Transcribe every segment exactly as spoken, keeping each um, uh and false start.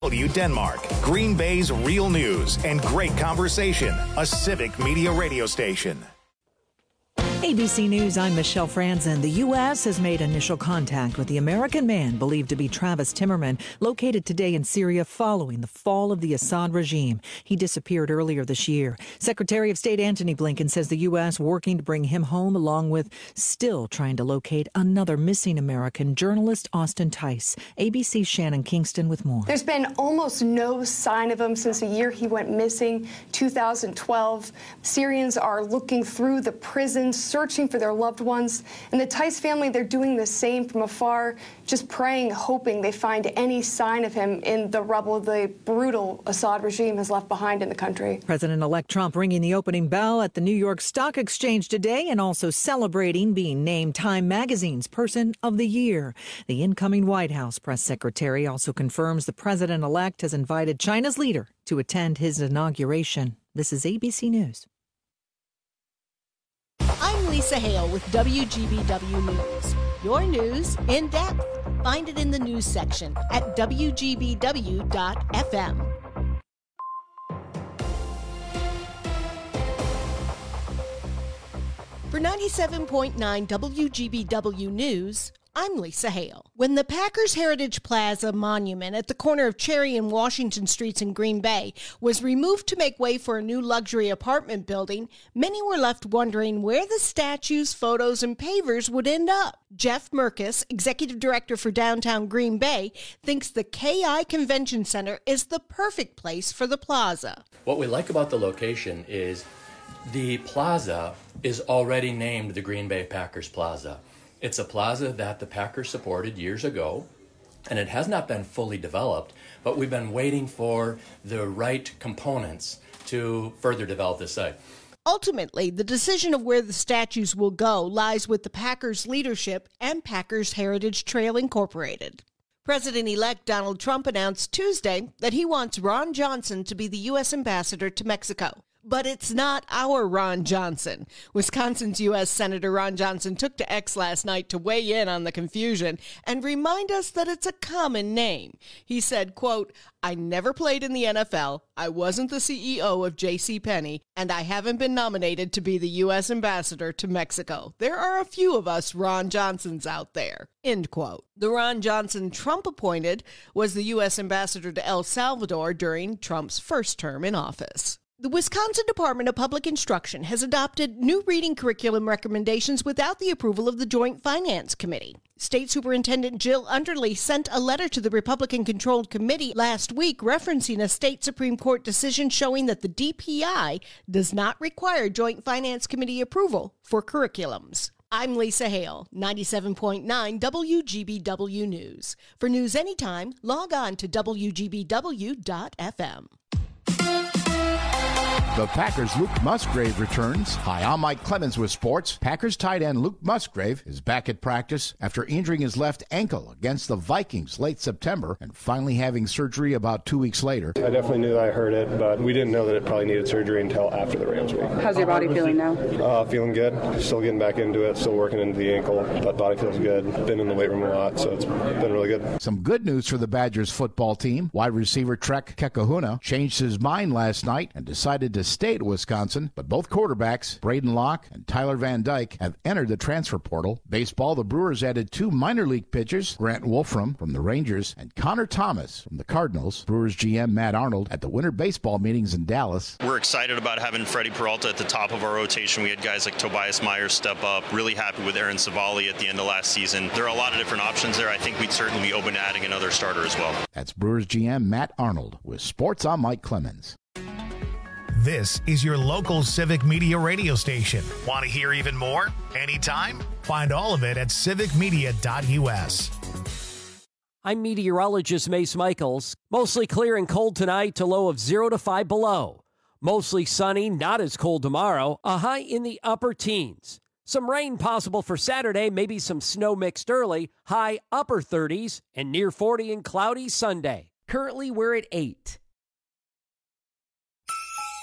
W Denmark, Green Bay's real news and great conversation, a Civic Media radio station. A B C News, I'm Michelle Franzen. The U S has made initial contact with the American man believed to be Travis Timmerman, located today in Syria following the fall of the Assad regime. He disappeared earlier this year. Secretary of State Antony Blinken says the U S working to bring him home, along with still trying to locate another missing American, journalist Austin Tice. A B C's Shannon Kingston with more. There's been almost no sign of him since the year he went missing, two thousand twelve. Syrians are looking through the prisons, searching for their loved ones. And the Tice family, they're doing the same from afar, just praying, hoping they find any sign of him in the rubble the brutal Assad regime has left behind in the country. President-elect Trump ringing the opening bell at the New York Stock Exchange today and also celebrating being named Time Magazine's Person of the Year. The incoming White House press secretary also confirms the president-elect has invited China's leader to attend his inauguration. This is A B C News. I'm Lisa Hale with W G B W News. Your news in depth. Find it in the news section at W G B W dot F M. For ninety-seven point nine W G B W News, I'm Lisa Hale. When the Packers Heritage Plaza monument at the corner of Cherry and Washington Streets in Green Bay was removed to make way for a new luxury apartment building, many were left wondering where the statues, photos, and pavers would end up. Jeff Merkis, executive director for downtown Green Bay, thinks the K I Convention Center is the perfect place for the plaza. What we like about the location is the plaza is already named the Green Bay Packers Plaza. It's a plaza that the Packers supported years ago, and it has not been fully developed, but we've been waiting for the right components to further develop this site. Ultimately, the decision of where the statues will go lies with the Packers leadership and Packers Heritage Trail Incorporated. President-elect Donald Trump announced Tuesday that he wants Ron Johnson to be the U S ambassador to Mexico. But it's not our Ron Johnson. Wisconsin's U S Senator Ron Johnson took to X last night to weigh in on the confusion and remind us that it's a common name. He said, quote, I never played in the N F L, I wasn't the C E O of J C Penney, and I haven't been nominated to be the U S ambassador to Mexico. There are a few of us Ron Johnsons out there, end quote. The Ron Johnson Trump appointed was the U S ambassador to El Salvador during Trump's first term in office. The Wisconsin Department of Public Instruction has adopted new reading curriculum recommendations without the approval of the Joint Finance Committee. State Superintendent Jill Underly sent a letter to the Republican-controlled committee last week referencing a state Supreme Court decision showing that the D P I does not require Joint Finance Committee approval for curriculums. I'm Lisa Hale, ninety-seven point nine W G B W News. For news anytime, log on to W G B W dot F M. The Packers' Luke Musgrave returns. Hi, I'm Mike Clemens with sports. Packers tight end Luke Musgrave is back at practice after injuring his left ankle against the Vikings late September and finally having surgery about two weeks later. I definitely knew that I hurt it, but we didn't know that it probably needed surgery until after the Rams week. How's your body feeling now? Uh, feeling good. Still getting back into it. Still working into the ankle, but body feels good. Been in the weight room a lot, so it's been really good. Some good news for the Badgers football team. Wide receiver Trek Kekahuna changed his mind last night and decided to stay at Wisconsin, but both quarterbacks, Braden Locke and Tyler Van Dyke, have entered the transfer portal. Baseball, the Brewers added two minor league pitchers, Grant Wolfram from the Rangers and Connor Thomas from the Cardinals. Brewers G M Matt Arnold at the winter baseball meetings in Dallas. We're excited about having Freddie Peralta at the top of our rotation. We had guys like Tobias Myers step up. Really happy with Aaron Savali at the end of last season. There are a lot of different options there. I think we'd certainly be open to adding another starter as well. That's Brewers G M Matt Arnold with Sports. I'm Mike Clemens. This is your local Civic Media radio station. Want to hear even more? Anytime? Find all of it at civic media dot U S. I'm meteorologist Mace Michaels. Mostly clear and cold tonight to low of zero to five below. Mostly sunny, not as cold tomorrow. A high in the upper teens. Some rain possible for Saturday, maybe some snow mixed early. High upper thirties and near forty and cloudy Sunday. Currently we're at eight.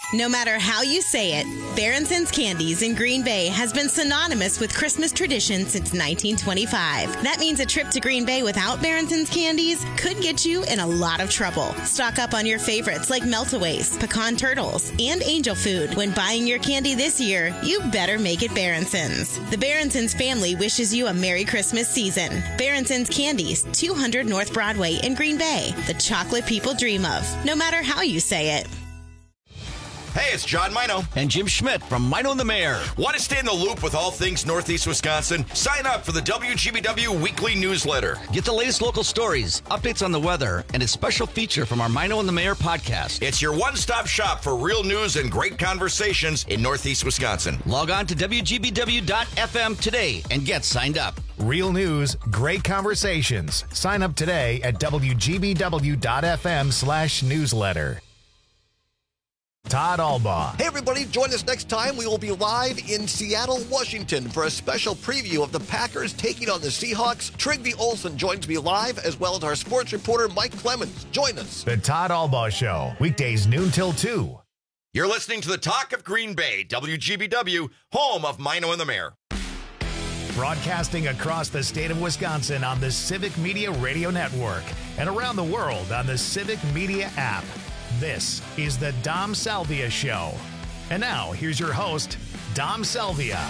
No matter how you say it, Baronson's Candies in Green Bay has been synonymous with Christmas tradition since nineteen twenty-five. That means a trip to Green Bay without Baronson's Candies could get you in a lot of trouble. Stock up on your favorites like Meltaways, Pecan Turtles, and Angel Food. When buying your candy this year, you better make it Baronson's. The Baronson's family wishes you a Merry Christmas season. Baronson's Candies, two hundred North Broadway in Green Bay. The chocolate people dream of, no matter how you say it. Hey, it's John Mino. And Jim Schmidt from Mino and the Mayor. Want to stay in the loop with all things Northeast Wisconsin? Sign up for the W G B W weekly newsletter. Get the latest local stories, updates on the weather, and a special feature from our Mino and the Mayor podcast. It's your one-stop shop for real news and great conversations in Northeast Wisconsin. Log on to W G B W dot F M today and get signed up. Real news, great conversations. Sign up today at W G B W dot F M slash newsletter. Todd Albaugh. Hey, everybody, join us next time. We will be live in Seattle, Washington for a special preview of the Packers taking on the Seahawks. Trigby Olson joins me live, as well as our sports reporter, Mike Clemens. Join us. The Todd Albaugh Show, weekdays noon till two. You're listening to the Talk of Green Bay, W G B W, home of Mino and the Mayor. Broadcasting across the state of Wisconsin on the Civic Media Radio Network and around the world on the Civic Media app. This is the Dom Salvia Show. And now, here's your host, Dom Salvia.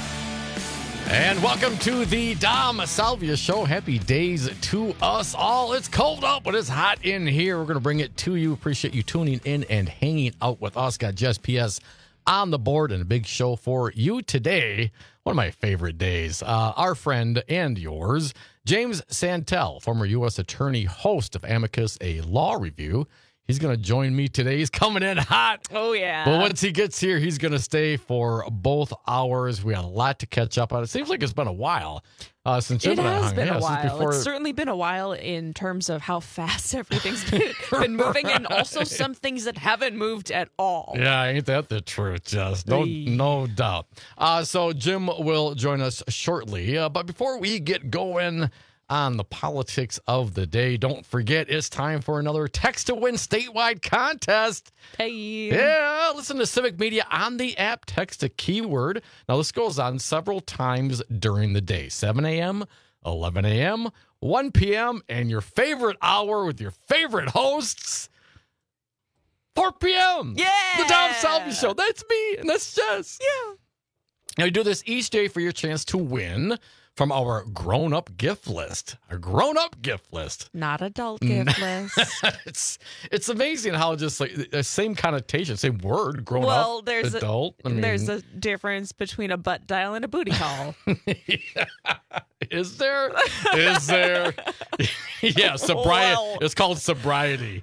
And welcome to the Dom Salvia Show. Happy days to us all. It's cold out, but it's hot in here. We're going to bring it to you. Appreciate you tuning in and hanging out with us. Got Jess P S on the board and a big show for you today. One of my favorite days. Uh, our friend and yours, James Santel, former U S attorney, host of Amicus, a law review. He's going to join me today. He's coming in hot. Oh, yeah. But once he gets here, he's going to stay for both hours. We got a lot to catch up on. It seems like it's been a while uh, since it Jim and I has hung. been yeah, a while. Before... It's certainly been a while in terms of how fast everything's been, been moving, right. And also some things that haven't moved at all. Yeah, ain't that the truth, Jess? No, no doubt. Uh, so Jim will join us shortly. Uh, but before we get going on the politics of the day, don't forget it's time for another Text to Win statewide contest. Hey. Yeah, listen to Civic Media on the app. Text a keyword. Now, this goes on several times during the day. seven a.m., eleven a.m., one p.m., and your favorite hour with your favorite hosts, four p.m. Yeah. The Dom Salvia Show. That's me, and that's Jess. Yeah. Now, we do this each day for your chance to win from our grown-up gift list. A grown-up gift list. Not adult gift list. it's it's amazing how just like the same connotation, same word, grown well, up, there's adult. A, I mean, there's a difference between a butt dial and a booty call. yeah. Is there? Is there? yeah, sobriety. Well. It's called sobriety.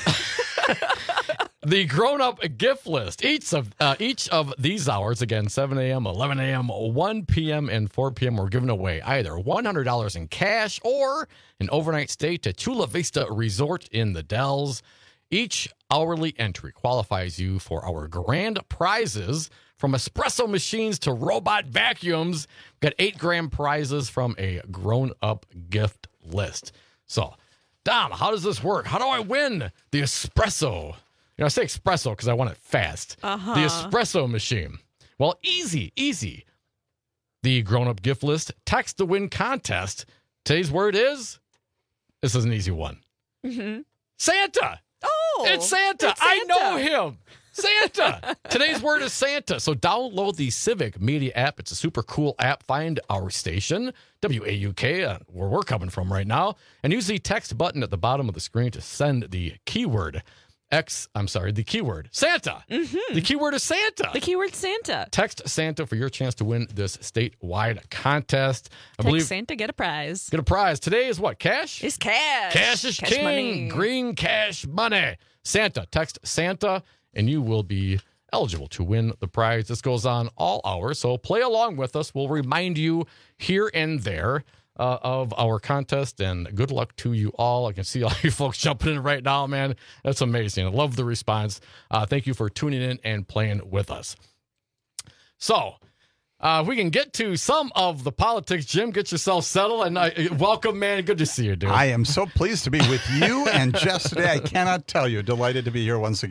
The grown-up gift list. Each of uh, each of these hours, again, seven a.m., eleven a.m., one p.m., and four p.m., we're giving away either one hundred dollars in cash or an overnight stay to Chula Vista Resort in the Dells. Each hourly entry qualifies you for our grand prizes, from espresso machines to robot vacuums. We've got eight grand prizes from a grown-up gift list. So, Dom, how does this work? How do I win the espresso? You know, I say espresso because I want it fast. Uh-huh. The espresso machine. Well, easy, easy. The grown-up gift list text to win contest. Today's word is, this is an easy one. Mm-hmm. Santa. Oh, it's Santa. it's I Santa. know him. Santa. Today's word is Santa. So download the Civic Media app. It's a super cool app. Find our station, W A U K, uh, where we're coming from right now, and use the text button at the bottom of the screen to send the keyword X, I'm sorry, the keyword Santa. Mm-hmm. The keyword is Santa. The keyword Santa. Text Santa for your chance to win this statewide contest. I Text believe Santa, get a prize. Get a prize. Today is what? Cash? It's cash. Cash is cash king. Money. Green cash money. Santa. Text Santa, and you will be eligible to win the prize. This goes on all hours, so play along with us. We'll remind you here and there Uh, of our contest, and good luck to you all. I can see all you folks jumping in right now, man. That's amazing. I love the response. Uh, thank you for tuning in and playing with us. So, uh, we can get to some of the politics. Jim, get yourself settled, and uh, welcome, man. Good to see you, dude. I am so pleased to be with you and Jess today. I cannot tell you. Delighted to be here once again.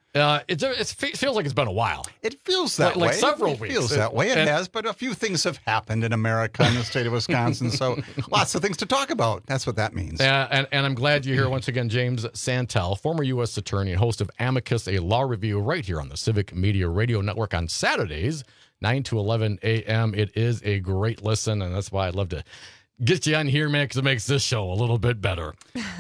Uh, it, it feels like it's been a while. It feels that like, like way. several it weeks. feels that way. It and, has, but a few things have happened in America and the state of Wisconsin, so lots of things to talk about. That's what that means. Uh, and, and I'm glad you're here once again, James Santel, former U S attorney and host of Amicus, a law review right here on the Civic Media Radio Network on Saturdays, nine to eleven a.m. It is a great listen, and that's why I'd love to get you on here, man, because it makes this show a little bit better.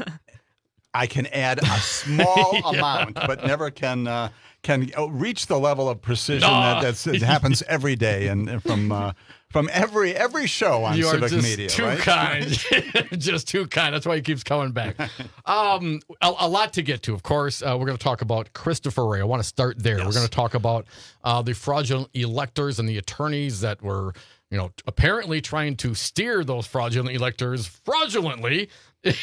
I can add a small yeah. amount, but never can uh, can reach the level of precision no. that that's, it happens every day and from uh, from every every show on you Civic are just Media. Too right? kind, just too kind. That's why he keeps coming back. Um, a, a lot to get to, of course. Uh, we're going to talk about Christopher Wray. I want to start there. Yes. We're going to talk about uh, the fraudulent electors and the attorneys that were, you know, apparently trying to steer those fraudulent electors fraudulently.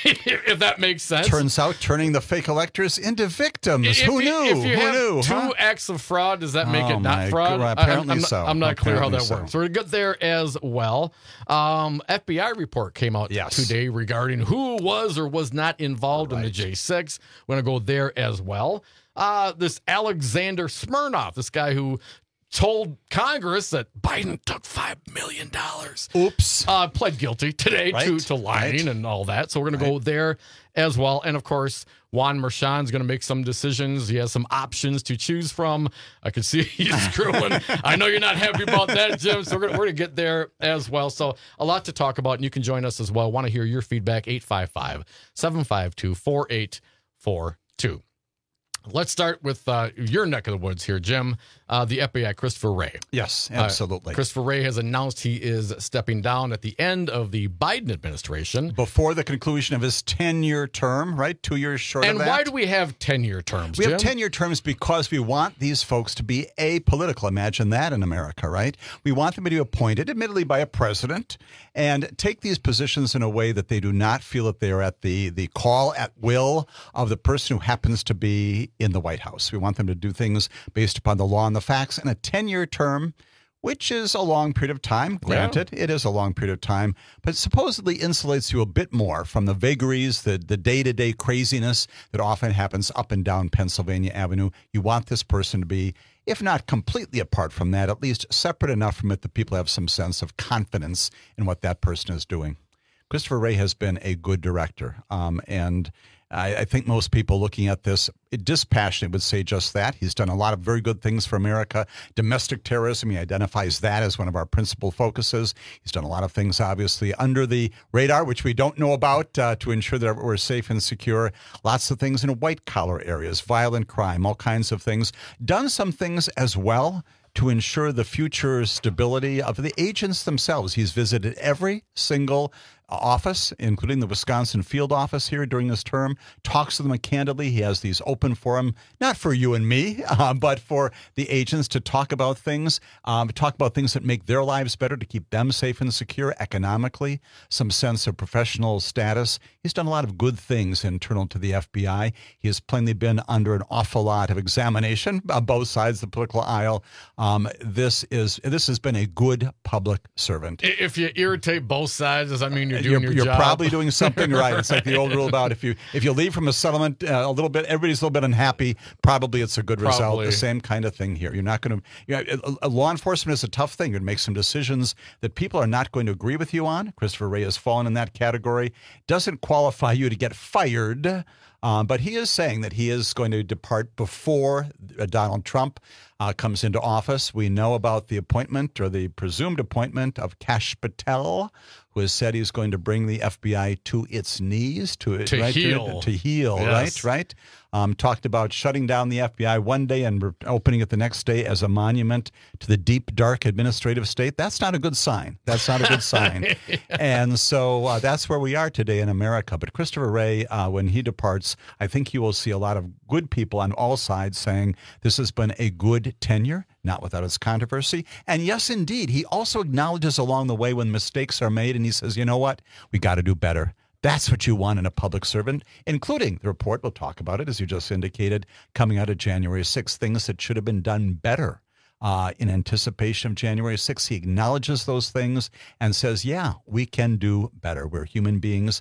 If that makes sense. Turns out turning the fake electors into victims. If Who you, knew? If you Who have knew? two huh? acts of fraud, does that make oh it not fraud? God, apparently I'm, I'm so. Not, I'm not apparently clear how that so. works. So we're going to get there as well. Um, F B I report came out yes. today regarding who was or was not involved right. in the J six. We're going to go there as well. Uh, this Alexander Smirnov, this guy who told Congress that Biden took five million dollars. Oops. Uh, pled guilty today right. to, to lying right. and all that. So we're going right. to go there as well. And, of course, Juan Merchan's going to make some decisions. He has some options to choose from. I can see he's screwing. I know you're not happy about that, Jim. So we're going to get there as well. So a lot to talk about, and you can join us as well. Want to hear your feedback, eight five five, seven five two, four eight four two. Let's start with uh, your neck of the woods here, Jim. Uh, the F B I, Christopher Wray. Yes, absolutely. Uh, Christopher Wray has announced he is stepping down at the end of the Biden administration. Before the conclusion of his ten-year term, right? Two years short and of that. And why do we have ten-year terms, We Jim? have ten-year terms because we want these folks to be apolitical. Imagine that in America, right? We want them to be appointed, admittedly by a president, and take these positions in a way that they do not feel that they are at the, the call at will of the person who happens to be in the White House. We want them to do things based upon the law and the facts. And a ten-year term, which is a long period of time, granted, yeah. it is a long period of time, but supposedly insulates you a bit more from the vagaries, the, the day-to-day craziness that often happens up and down Pennsylvania Avenue. You want this person to be, if not completely apart from that, at least separate enough from it that people have some sense of confidence in what that person is doing. Christopher Wray has been a good director, um, and I, I think most people looking at this dispassionately would say just that. He's done a lot of very good things for America. Domestic terrorism, he identifies that as one of our principal focuses. He's done a lot of things, obviously, under the radar, which we don't know about, uh, to ensure that we're safe and secure. Lots of things in white-collar areas, violent crime, all kinds of things. Done some things as well to ensure the future stability of the agents themselves. He's visited every single office, including the Wisconsin field office here during this term, talks to them candidly. He has these open for them, not for you and me, uh, but for the agents to talk about things, um, talk about things that make their lives better, to keep them safe and secure economically, some sense of professional status. He's done a lot of good things internal to the F B I. He has plainly been under an awful lot of examination on both sides of the political aisle. Um, this is this has been a good public servant. If you irritate both sides, does that mean you're doing you're, your you're job? probably doing something right. It's like the old rule about if you if you leave from a settlement uh, a little bit, everybody's a little bit unhappy, probably it's a good Probably. result. The same kind of thing here. You're not going to, you know, a, a law enforcement is a tough thing. You're going to make some decisions that people are not going to agree with you on. Christopher Wray has fallen in that category. Doesn't qualify you to get fired. Um, but he is saying that he is going to depart before uh, Donald Trump uh, comes into office. We know about the appointment, or the presumed appointment, of Kash Patel, who has said he's going to bring the F B I to its knees, to, to right, heal, to, to heal, yes. right, right. Um, talked about shutting down the F B I one day and re- opening it the next day as a monument to the deep, dark administrative state. That's not a good sign. That's not a good sign. yeah. And so uh, that's where we are today in America. But Christopher Wray, uh, when he departs, I think you will see a lot of good people on all sides saying this has been a good tenure, not without its controversy. And yes, indeed, he also acknowledges along the way when mistakes are made, and he says, you know what, we got to do better. That's what you want in a public servant, including the report, we'll talk about it, as you just indicated, coming out of January sixth, things that should have been done better uh, in anticipation of January sixth. He acknowledges those things and says, yeah, we can do better. We're human beings.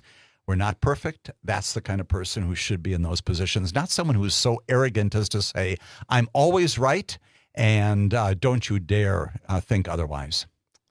We're not perfect. That's the kind of person who should be in those positions, not someone who's so arrogant as to say, I'm always right, and uh, don't you dare uh, think otherwise.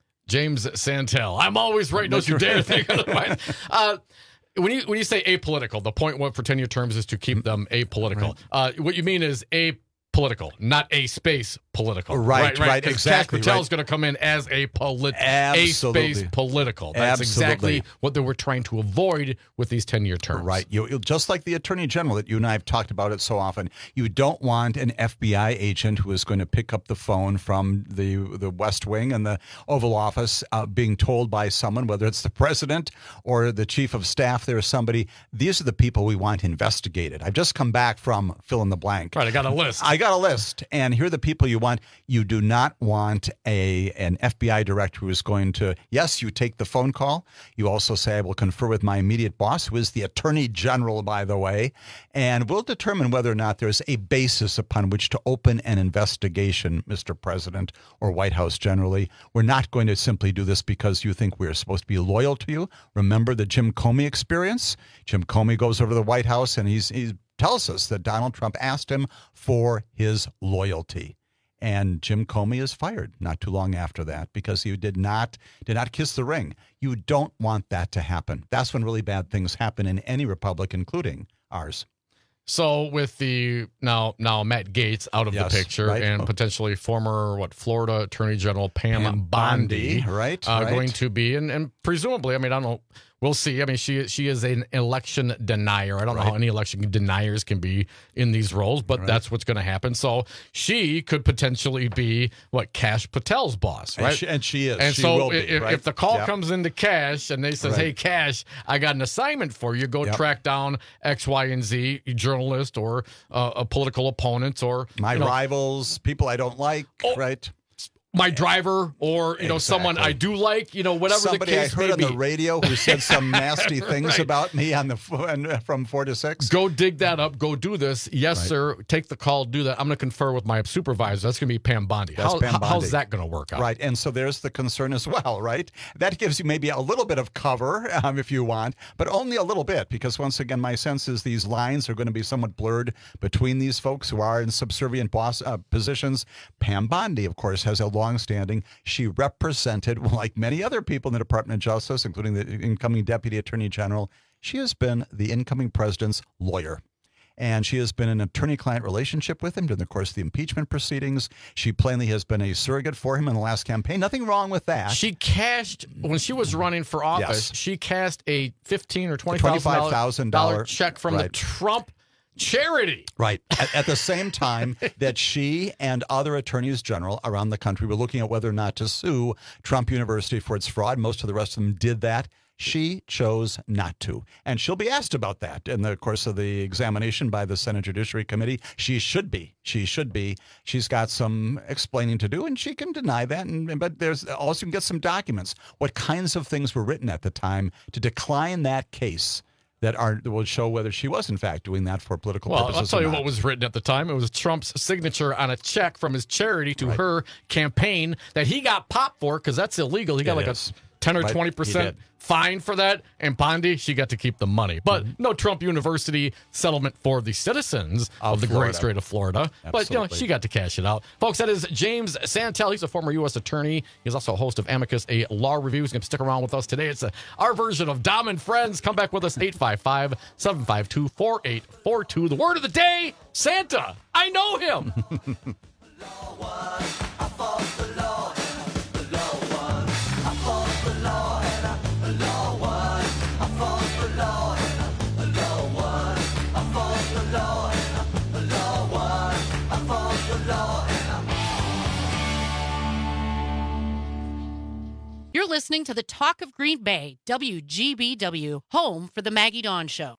James Santel, I'm always right, don't you dare think otherwise. Uh, when you when you say apolitical, the point for ten-year terms is to keep them apolitical. Right. Uh, what you mean is apolitical, not a space political. Right, right, right exactly. Kash Patel right. is going to come in as a polit- Absolutely. a space political. That's Absolutely. exactly what they were trying to avoid with these ten-year terms. Right. You, you just like the Attorney General that you and I have talked about it so often. You don't want an F B I agent who is going to pick up the phone from the the West Wing and the Oval Office uh, being told by someone, whether it's the president or the chief of staff there or somebody, these are the people we want investigated. I've just come back from fill in the blank. Right, I got a list. I got a list. And here are the people you want. You do not want a an F B I director who is going to, yes, you take the phone call. You also say, I will confer with my immediate boss, who is the Attorney General, by the way, and we'll determine whether or not there's a basis upon which to open an investigation, Mister President, or White House generally. We're not going to simply do this because you think we're supposed to be loyal to you. Remember the Jim Comey experience? Jim Comey goes over to the White House and he's he's tells us that Donald Trump asked him for his loyalty. And Jim Comey is fired not too long after that because he did not did not kiss the ring. You don't want that to happen. That's when really bad things happen in any republic, including ours. So with the now now Matt Gaetz out of yes, the picture right. and oh. potentially former what Florida Attorney General Pam, Pam Bondi, Bondi right, uh, right going to be and, and presumably, I mean, I don't know. We'll see. I mean, she she is an election denier. I don't right. know how any election deniers can be in these roles, but right. that's what's going to happen. So she could potentially be what Kash Patel's boss, right? And she, and she is. And she so will be, if, right? if the call yep. comes into Kash and they says, right. "Hey, Kash, I got an assignment for you. Go yep. track down X, Y, and Z journalist or uh, a political opponent or my you know, rivals, people I don't like," oh, right? My driver, or you know, exactly. someone I do like, you know, whatever Somebody the case I heard may on be. the radio who said some nasty things right. about me on the from four to six. Go dig that up. Go do this. Yes, right. sir. Take the call. Do that. I'm going to confer with my supervisor. That's going to be Pam Bondi. That's How, Pam Bondi. How's that going to work out? Right, and so there's the concern as well, right? That gives you maybe a little bit of cover um, if you want, but only a little bit because once again, my sense is these lines are going to be somewhat blurred between these folks who are in subservient boss uh, positions. Pam Bondi, of course, has a long-standing. She represented, like many other people in the Department of Justice, including the incoming Deputy Attorney General, she has been the incoming president's lawyer. And she has been in an attorney-client relationship with him during the course of the impeachment proceedings. She plainly has been a surrogate for him in the last campaign. Nothing wrong with that. She cashed, when she was running for office, Yes. she cashed a fifteen thousand dollars or twenty-five thousand dollars check from right. the Trump charity. Right. At, at the same time that she and other attorneys general around the country were looking at whether or not to sue Trump University for its fraud. Most of the rest of them did that. She chose not to. And she'll be asked about that in the course of the examination by the Senate Judiciary Committee. She should be. She should be. She's got some explaining to do, and she can deny that. And, but there's also you can get some documents. What kinds of things were written at the time to decline that case that are will show whether she was, in fact, doing that for political well, purposes. I'll tell you or not. what was written at the time. It was Trump's signature on a check from his charity to right. her campaign that he got popped for because that's illegal. He got It like is. a ten or Right. twenty percent fine for that. And Bondi, she got to keep the money. But mm-hmm. no Trump University settlement for the citizens of, of the Florida. Great state of Florida. Absolutely. But, you know, she got to cash it out. Folks, that is James Santel. He's a former U S attorney. He's also a host of Amicus, a law review. He's going to stick around with us today. It's a, our version of Dom and Friends. Come back with us, eight five five, seven five two, four eight four two. The word of the day, Santa. I know him. You're listening to the Talk of Green Bay, W G B W, home for the Maggie Dawn Show.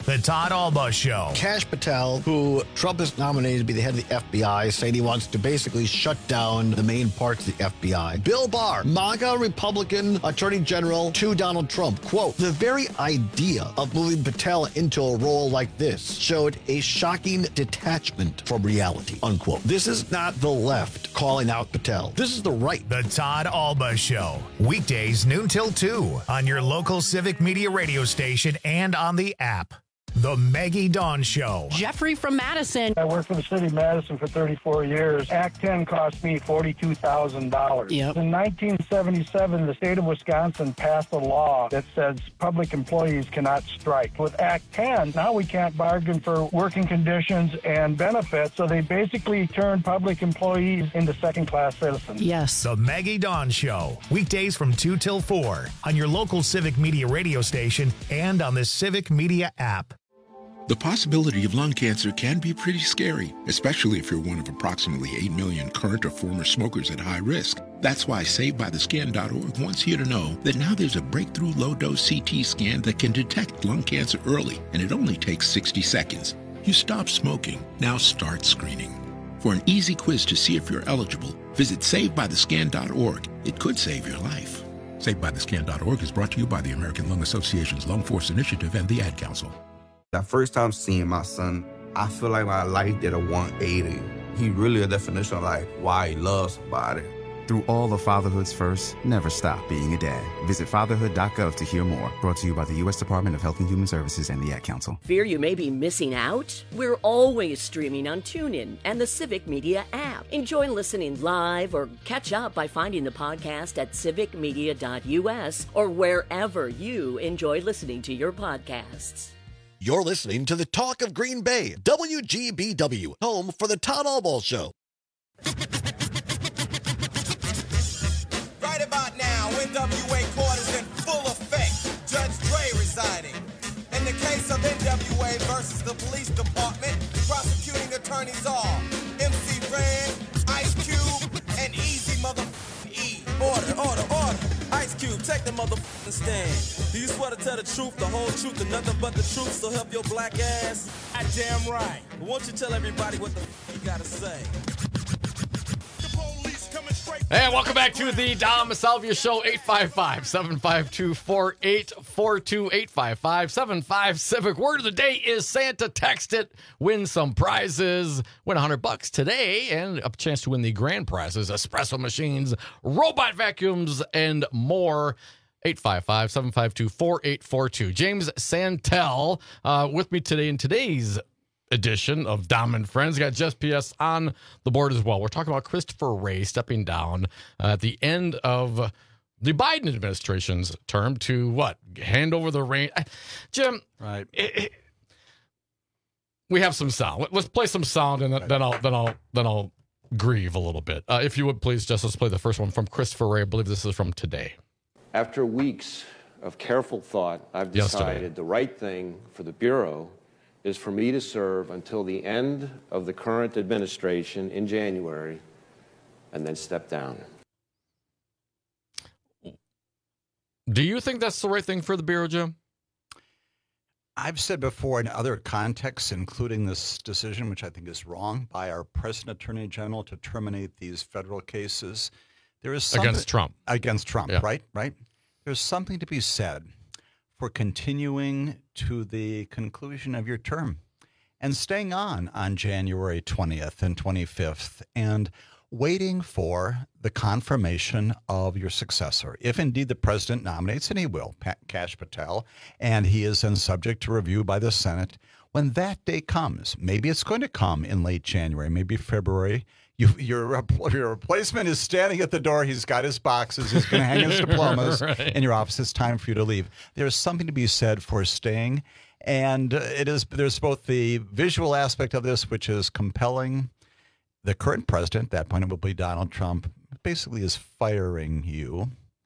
The Todd Alba Show. Kash Patel, who Trump has nominated to be the head of the F B I, saying he wants to basically shut down the main parts of the F B I. Bill Barr, MAGA Republican Attorney General to Donald Trump. Quote, the very idea of moving Patel into a role like this showed a shocking detachment from reality, unquote. This is not the left calling out Patel. This is the right. The Todd Alba Show. Weekdays noon till two on your local Civic Media radio station and on the app. The Maggie Dawn Show. Jeffrey from Madison. I worked for the city of Madison for thirty-four years. Act ten cost me forty-two thousand dollars. Yep. In nineteen seventy-seven, the state of Wisconsin passed a law that says public employees cannot strike. With Act ten, now we can't bargain for working conditions and benefits, so they basically turned public employees into second-class citizens. Yes. The Maggie Dawn Show. Weekdays from two till four on your local Civic Media radio station and on the Civic Media app. The possibility of lung cancer can be pretty scary, especially if you're one of approximately eight million current or former smokers at high risk. That's why Saved By The Scan dot org wants you to know that now there's a breakthrough low-dose C T scan that can detect lung cancer early, and it only takes sixty seconds. You stop smoking, now start screening. For an easy quiz to see if you're eligible, visit Saved By The Scan dot org. It could save your life. Saved By The Scan dot org is brought to you by the American Lung Association's Lung Force Initiative and the Ad Council. That first time seeing my son, I feel like my life did a one eighty. He really a definition of like why he loves somebody. Through all of fatherhood's first, never stop being a dad. Visit fatherhood dot gov to hear more. Brought to you by the U S Department of Health and Human Services and the Ad Council. Fear you may be missing out? We're always streaming on TuneIn and the Civic Media app. Enjoy listening live or catch up by finding the podcast at civic media dot U S or wherever you enjoy listening to your podcasts. You're listening to the Talk of Green Bay, W G B W, home for the Todd Alba Show. Right about now, N W A court is in full effect. Judge Dre residing. In the case of N W A versus the police department, prosecuting attorneys are M C Ren, Ice Cube, and Easy Mother E. Order, order, order. Ice Cube, take the motherfucking stand. Do you swear to tell the truth, the whole truth, and nothing but the truth, so help your black ass? I damn right. But won't you tell everybody what the f- you gotta say? And welcome back to the Dom Salvia Show. Eight five five, seven five two, four eight four two, eight five five, seven five Civic. Word of the day is Santa. Text it. Win some prizes. Win one hundred bucks today and a chance to win the grand prizes. Espresso machines, robot vacuums, and more. eight five five, seven five two, four eight four two. James Santel uh, with me today in today's edition of Dom and Friends. Got Jess P S on the board as well. We're talking about Christopher Wray stepping down uh, at the end of the Biden administration's term to what? Hand over the reins. Jim, right? It, it, we have some sound. Let's play some sound, and then, then I'll then I'll then I'll grieve a little bit. Uh, if you would please, Jess, let's play the first one from Christopher Wray. I believe this is from today. After weeks of careful thought, I've decided Yesterday. the right thing for the Bureau is for me to serve until the end of the current administration in January and then step down. Do you think that's the right thing for the Bureau, Jim? I've said before in other contexts, including this decision, which I think is wrong, by our present Attorney General to terminate these federal cases, there is something, against Trump. Against Trump, yeah. right? Right. There's something to be said for continuing to the conclusion of your term and staying on on January twentieth and twenty-fifth and waiting for the confirmation of your successor. If indeed the president nominates, and he will, Pat, Kash Patel, and he is then subject to review by the Senate, when that day comes, maybe it's going to come in late January, maybe February, You, your, your replacement is standing at the door. He's got his boxes. He's going to hang his diplomas right. in your office. It's time for you to leave. There's something to be said for staying. And it is. There's both the visual aspect of this, which is compelling. The current president, at that point it will be Donald Trump, basically is firing you.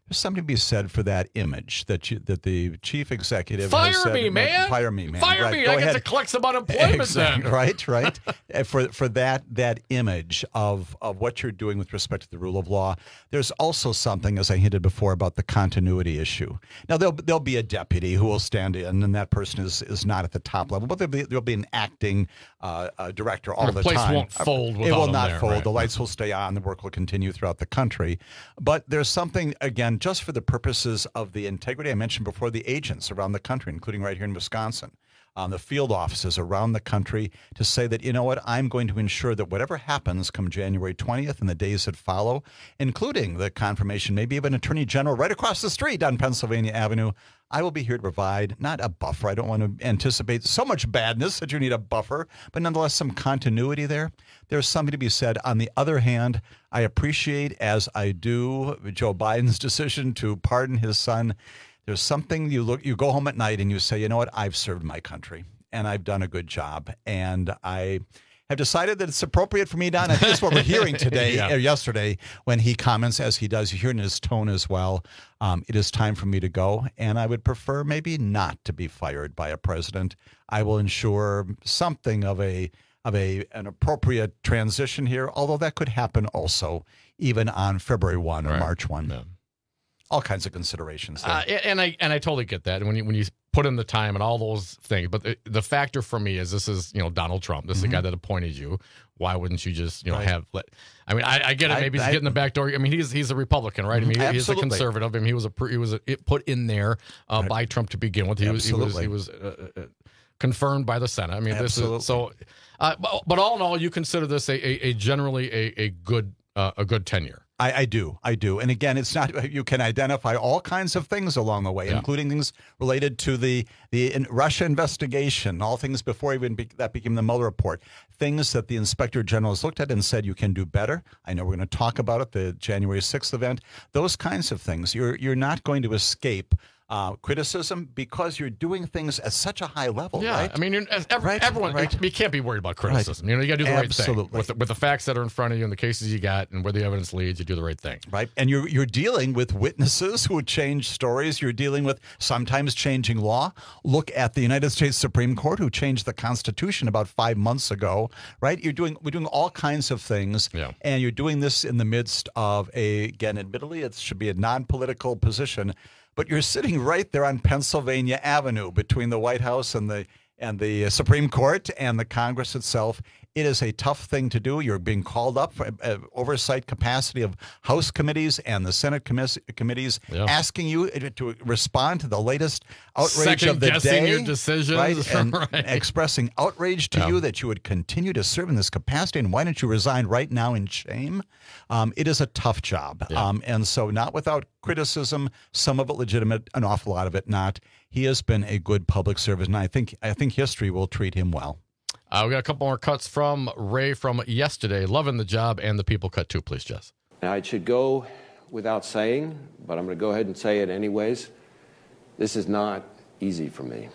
There's something to be said for that image that you, that the chief executive Fire has said, me, man! Fire me, man! Fire right, me! Go I ahead. get to collect some unemployment Exactly. then. Right, right. for for that that image of of what you're doing with respect to the rule of law. There's also something, as I hinted before, about the continuity issue. Now there'll there'll be a deputy who will stand in, and that person is is not at the top level, but there'll be there'll be an acting uh, uh, director all the the place time. won't fold It without will him not there, fold. right. The lights will stay on. The work will continue throughout the country. But there's something, again, just for the purposes of the integrity I mentioned before, the agents around the country, including right here in Wisconsin, um, the field offices around the country, to say that, you know what, I'm going to ensure that whatever happens come January twentieth and the days that follow, including the confirmation maybe of an attorney general right across the street on Pennsylvania Avenue, I will be here to provide not a buffer. I don't want to anticipate so much badness that you need a buffer, but nonetheless some continuity there. There's something to be said. On the other hand, I appreciate, as I do, Joe Biden's decision to pardon his son. There's something you look, you go home at night and you say, you know what, I've served my country and I've done a good job. And I have decided that it's appropriate for me to, and I think that's what we're hearing today Yeah. or yesterday when he comments, as he does, you hear in his tone as well, um, it is time for me to go. And I would prefer maybe not to be fired by a president. I will ensure something of a of a an appropriate transition here, although that could happen also even on February first or Right. March first. Yeah. All kinds of considerations there. Uh, and I and I totally get that. And when you when you put in the time and all those things, but the, the factor for me is this is you know Donald Trump. This is Mhm. the guy that appointed you. Why wouldn't you just you know Right. have let? I mean, I, I get it. I- Maybe he's I- getting the back door. I mean, he's he's a Republican, right? I mean, he's a Absolutely. conservative. I mean, he was a pre- he was a, it put in there uh, by Trump to begin with. He was he was Absolutely. he was uh, uh, confirmed by the Senate. I mean, this Absolutely. is so. Uh, but, but all in all, you consider this a a, a generally a a good uh, a good tenure. I, I do. I do. And again, it's not, you can identify all kinds of things along the way, Yeah. including things related to the, the in Russia investigation, all things before even be, that became the Mueller report, things that the Inspector General has looked at and said you can do better. I know we're going to talk about it, the January sixth event, those kinds of things. You're, you're not going to escape Uh, criticism because you're doing things at such a high level, Yeah, right? I mean, you're, every, Right, everyone, right. you can't be worried about criticism. Right. You know, you got to do the right thing Absolutely. with the, with the facts that are in front of you and the cases you got and where the evidence leads. You do the right thing, Right. And you're you're dealing with witnesses who change stories. You're dealing with sometimes changing law. Look at the United States Supreme Court, who changed the Constitution about five months ago. Right. You're doing we're doing all kinds of things. Yeah. And you're doing this in the midst of a, again, admittedly, it should be a non-political position, but you're sitting right there on Pennsylvania Avenue between the White House and the and the Supreme Court and the Congress itself. It is a tough thing to do. You're being called up for uh, oversight capacity of House committees and the Senate commis- committees, Yeah. asking you to respond to the latest outrage of the Second-guessing day, your decisions, right? And right. expressing outrage to Yeah. you that you would continue to serve in this capacity, and why don't you resign right now in shame? Um, it is a tough job, Yeah. um, and so not without criticism, some of it legitimate, an awful lot of it not. He has been a good public servant, and I think I think history will treat him well. Uh, we got a couple more cuts from Ray from yesterday. Loving the job and the people cut too, please, Jess. Now, it should go without saying, but I'm going to go ahead and say it anyways. This is not easy for me.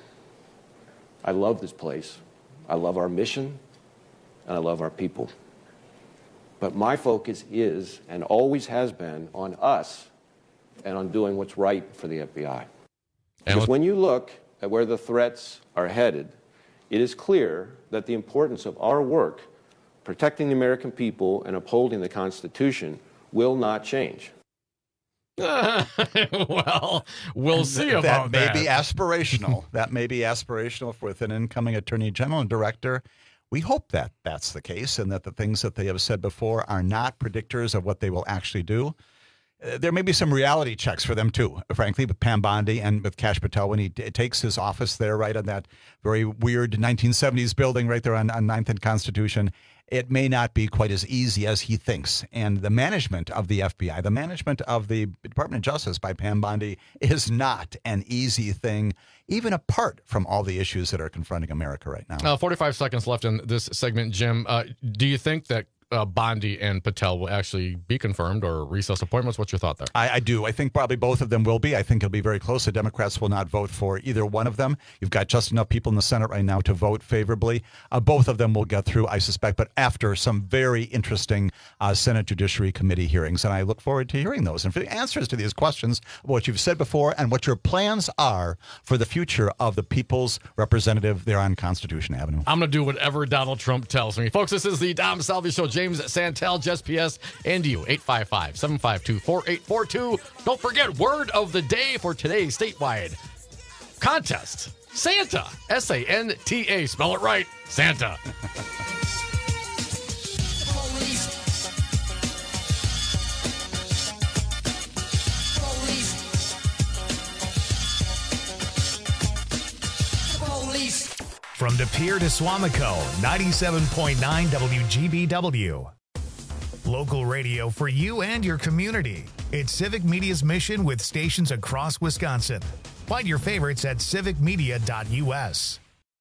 I love this place. I love our mission, and I love our people. But my focus is, and always has been, on us and on doing what's right for the F B I. Because when you look at where the threats are headed, it is clear that the importance of our work protecting the American people and upholding the Constitution will not change. Well, we'll see that about may that. be aspirational. That may be aspirational for with an incoming attorney general and director. We hope that that's the case and that the things that they have said before are not predictors of what they will actually do. Uh, There may be some reality checks for them, too, frankly, with Pam Bondi and with Kash Patel when he t- takes his office there, right, on that very weird nineteen seventies building right there on, on ninth and Constitution. It may not be quite as easy as he thinks. And the management of the F B I, the management of the Department of Justice by Pam Bondi is not an easy thing, even apart from all the issues that are confronting America right now. Uh, forty-five seconds left in this segment, Jim. Uh, do you think that uh, Bondi and Patel will actually be confirmed or recess appointments. What's your thought there? I, I do. I think probably both of them will be. I think it'll be very close. The Democrats will not vote for either one of them. You've got just enough people in the Senate right now to vote favorably. Uh, both of them will get through, I suspect, but after some very interesting uh, Senate Judiciary Committee hearings. And I look forward to hearing those and for the answers to these questions, what you've said before and what your plans are for the future of the people's representative there on Constitution Avenue. I'm going to do whatever Donald Trump tells me. Folks, this is the Dom Salvi Show. James Santel, Jess P S, and you. eight five five, seven five two, four eight four two. Don't forget, word of the day for today's statewide contest. Santa. S A N T A. Spell it right. Santa. From De Pere to Swamico, ninety-seven point nine W G B W. Local radio for you and your community. It's Civic Media's mission with stations across Wisconsin. Find your favorites at civic media dot U S.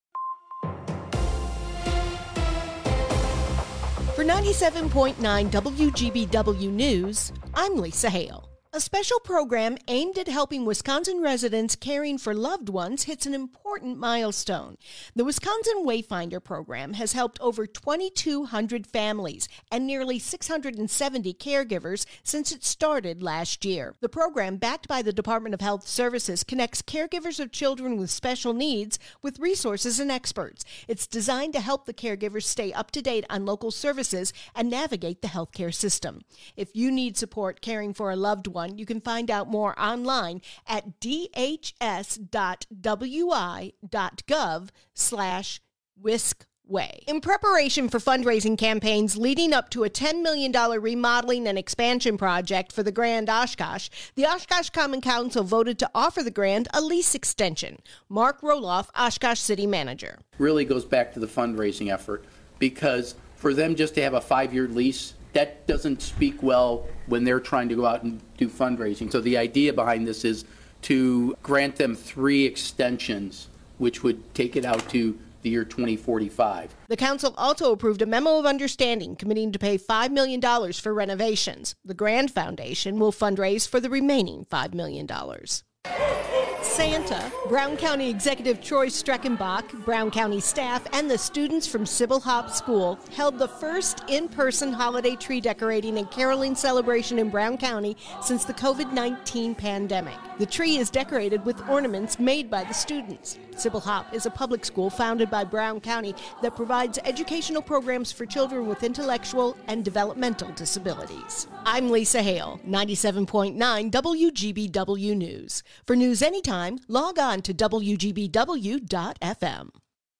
For ninety-seven point nine W G B W News, I'm Lisa Hale. A special program aimed at helping Wisconsin residents caring for loved ones hits an important milestone. The Wisconsin Wayfinder program has helped over twenty-two hundred families and nearly six hundred seventy caregivers since it started last year. The program, backed by the Department of Health Services, connects caregivers of children with special needs with resources and experts. It's designed to help the caregivers stay up to date on local services and navigate the healthcare system. If you need support caring for a loved one, you can find out more online at d h s dot w i dot gov slash WISCWay. In preparation for fundraising campaigns leading up to a ten million dollars remodeling and expansion project for the Grand Oshkosh, the Oshkosh Common Council voted to offer the Grand a lease extension. Mark Roloff, Oshkosh City Manager. Really goes back to the fundraising effort, because for them just to have a five-year lease, that doesn't speak well when they're trying to go out and do fundraising. So the idea behind this is to grant them three extensions, which would take it out to the year twenty forty-five. The council also approved a memo of understanding committing to pay five million dollars for renovations. The Grand Foundation will fundraise for the remaining five million dollars. Santa, Brown County Executive Troy Streckenbach, Brown County staff, and the students from Sybil Hopp School held the first in-person holiday tree decorating and caroling celebration in Brown County since the covid nineteen pandemic. The tree is decorated with ornaments made by the students. Sybil Hopp is a public school founded by Brown County that provides educational programs for children with intellectual and developmental disabilities. I'm Lisa Hale, ninety-seven point nine W G B W News. For news anytime, log on to W G B W dot F M.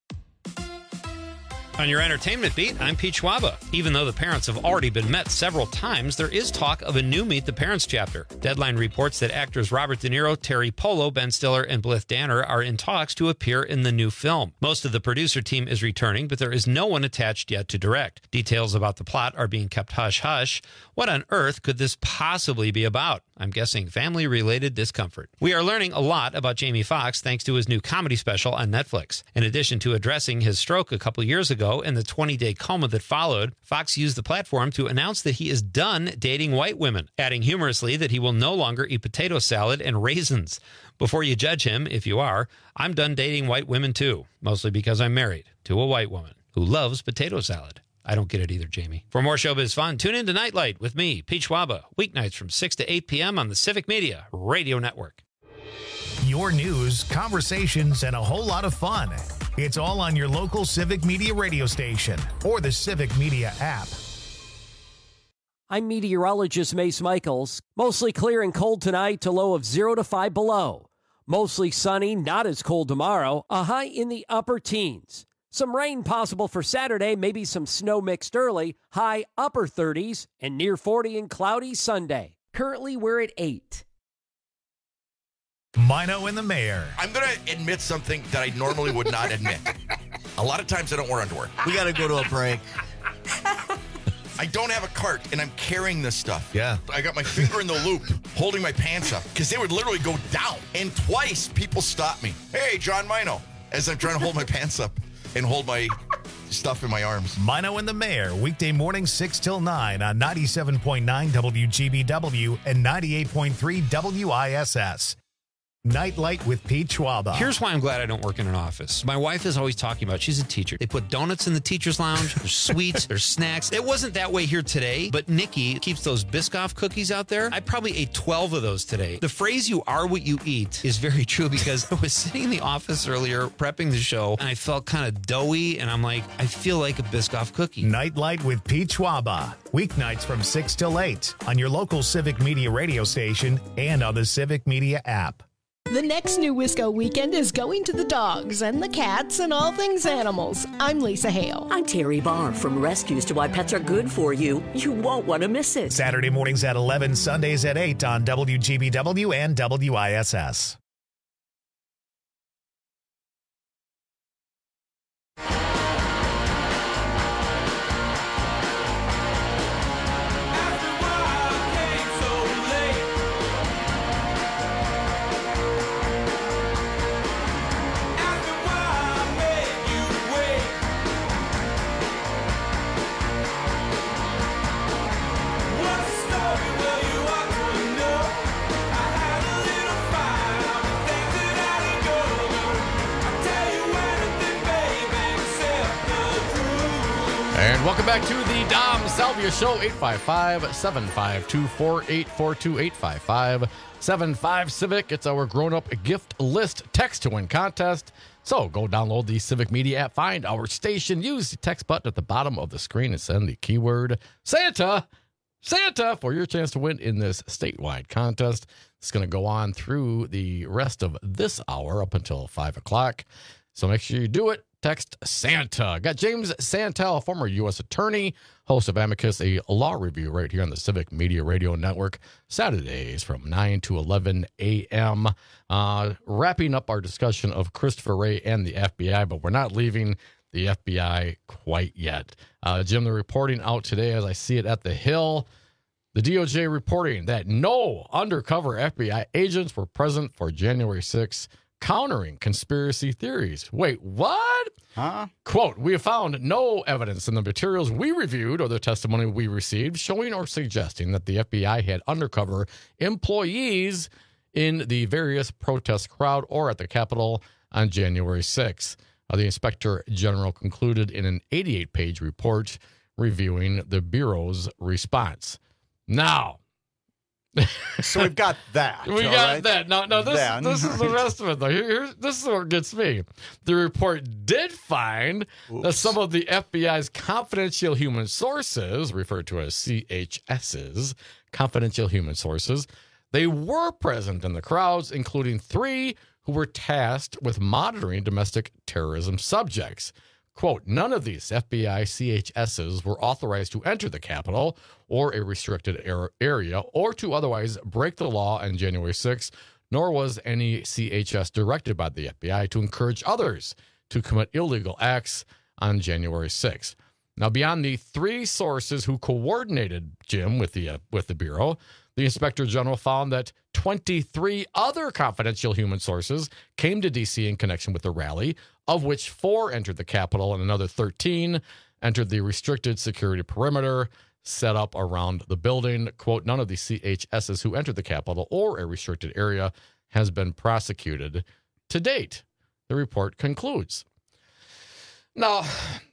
On your entertainment beat, I'm Pete Schwaba. Even though the parents have already been met several times, there is talk of a new Meet the Parents chapter. Deadline reports that actors Robert De Niro, Terry Polo, Ben Stiller, and Blythe Danner are in talks to appear in the new film. Most of the producer team is returning, but there is no one attached yet to direct. Details about the plot are being kept hush-hush. What on earth could this possibly be about? I'm guessing family-related discomfort. We are learning a lot about Jamie Foxx thanks to his new comedy special on Netflix. In addition to addressing his stroke a couple years ago and the twenty-day coma that followed, Foxx used the platform to announce that he is done dating white women, adding humorously that he will no longer eat potato salad and raisins. Before you judge him, if you are, I'm done dating white women too, mostly because I'm married to a white woman who loves potato salad. I don't get it either, Jamie. For more showbiz fun, tune in to Nightlight with me, Pete Schwaba, weeknights from six to eight p.m. on the Civic Media Radio Network. Your news, conversations, and a whole lot of fun. It's all on your local Civic Media radio station or the Civic Media app. I'm meteorologist Mace Michaels. Mostly clear and cold tonight to low of zero to five below. Mostly sunny, not as cold tomorrow, a high in the upper teens. Some rain possible for Saturday, maybe some snow mixed early, high upper thirties, and near forty and cloudy Sunday. Currently, we're at eight. Mino and the Mayor. I'm going to admit something that I normally would not admit. A lot of times I don't wear underwear. We got to go to a break. I don't have a cart, and I'm carrying this stuff. Yeah. I got my finger in the loop, holding my pants up, because they would literally go down. And twice, people stopped me. Hey, John Mino, as I'm trying to hold my pants up and hold my stuff in my arms. Mino and the Mayor, weekday mornings six till nine on ninety-seven point nine W G B W and ninety-eight point three W I S S. Nightlight with Pete Schwaba. Here's why I'm glad I don't work in an office. My wife is always talking about, she's a teacher. They put donuts in the teacher's lounge. There's sweets. There's snacks. It wasn't that way here today, but Nikki keeps those Biscoff cookies out there. I probably ate twelve of those today. The phrase, you are what you eat, is very true because I was sitting in the office earlier prepping the show, and I felt kind of doughy, and I'm like, I feel like a Biscoff cookie. Nightlight with Pete Schwaba. Weeknights from six till eight on your local Civic Media radio station and on the Civic Media app. The next New Wisco weekend is going to the dogs and the cats and all things animals. I'm Lisa Hale. I'm Terry Barr from Rescues to Why Pets Are Good For You. You won't want to miss it. Saturday mornings at eleven, Sundays at eight on W G B W and W I S S. And welcome back to the Dom Salvia Show. Eight five five, seven five two, four eight four two, eight five five, seven five Civic. It's our grown-up gift list text to win contest. So go download the Civic Media app, find our station, use the text button at the bottom of the screen, and send the keyword Santa, Santa, for your chance to win in this statewide contest. It's going to go on through the rest of this hour up until five o'clock. So make sure you do it. Text Santa. Got James Santel, former U S attorney, host of Amicus, a law review right here on the Civic Media Radio Network, Saturdays from nine to eleven a.m. Uh, wrapping up our discussion of Christopher Wray and the F B I, but we're not leaving the F B I quite yet. Uh, Jim, the reporting out today, as I see it at the Hill, the D O J reporting that no undercover F B I agents were present for January sixth, countering conspiracy theories. Wait, what? Huh? Quote, we have found no evidence in the materials we reviewed or the testimony we received showing or suggesting that the F B I had undercover employees in the various protest crowd or at the Capitol on January sixth. Uh, the Inspector General concluded in an eighty-eight page report reviewing the Bureau's response. Now, so we've got that. We got right? that. Now, now this, then, this is the right. rest of it, though. Here, here's, this is what gets me. The report did find Oops. that some of the F B I's confidential human sources, referred to as C H S's, confidential human sources, they were present in the crowds, including three who were tasked with monitoring domestic terrorism subjects. Quote, none of these F B I C H S's were authorized to enter the Capitol or a restricted area or to otherwise break the law on January sixth, nor was any C H S directed by the F B I to encourage others to commit illegal acts on January sixth. Now, beyond the three sources who coordinated, Jim, with the uh, with the Bureau, the Inspector General found that twenty-three other confidential human sources came to D C in connection with the rally, of which four entered the Capitol and another thirteen entered the restricted security perimeter set up around the building. Quote, none of the C H S's who entered the Capitol or a restricted area has been prosecuted to date, the report concludes. Now,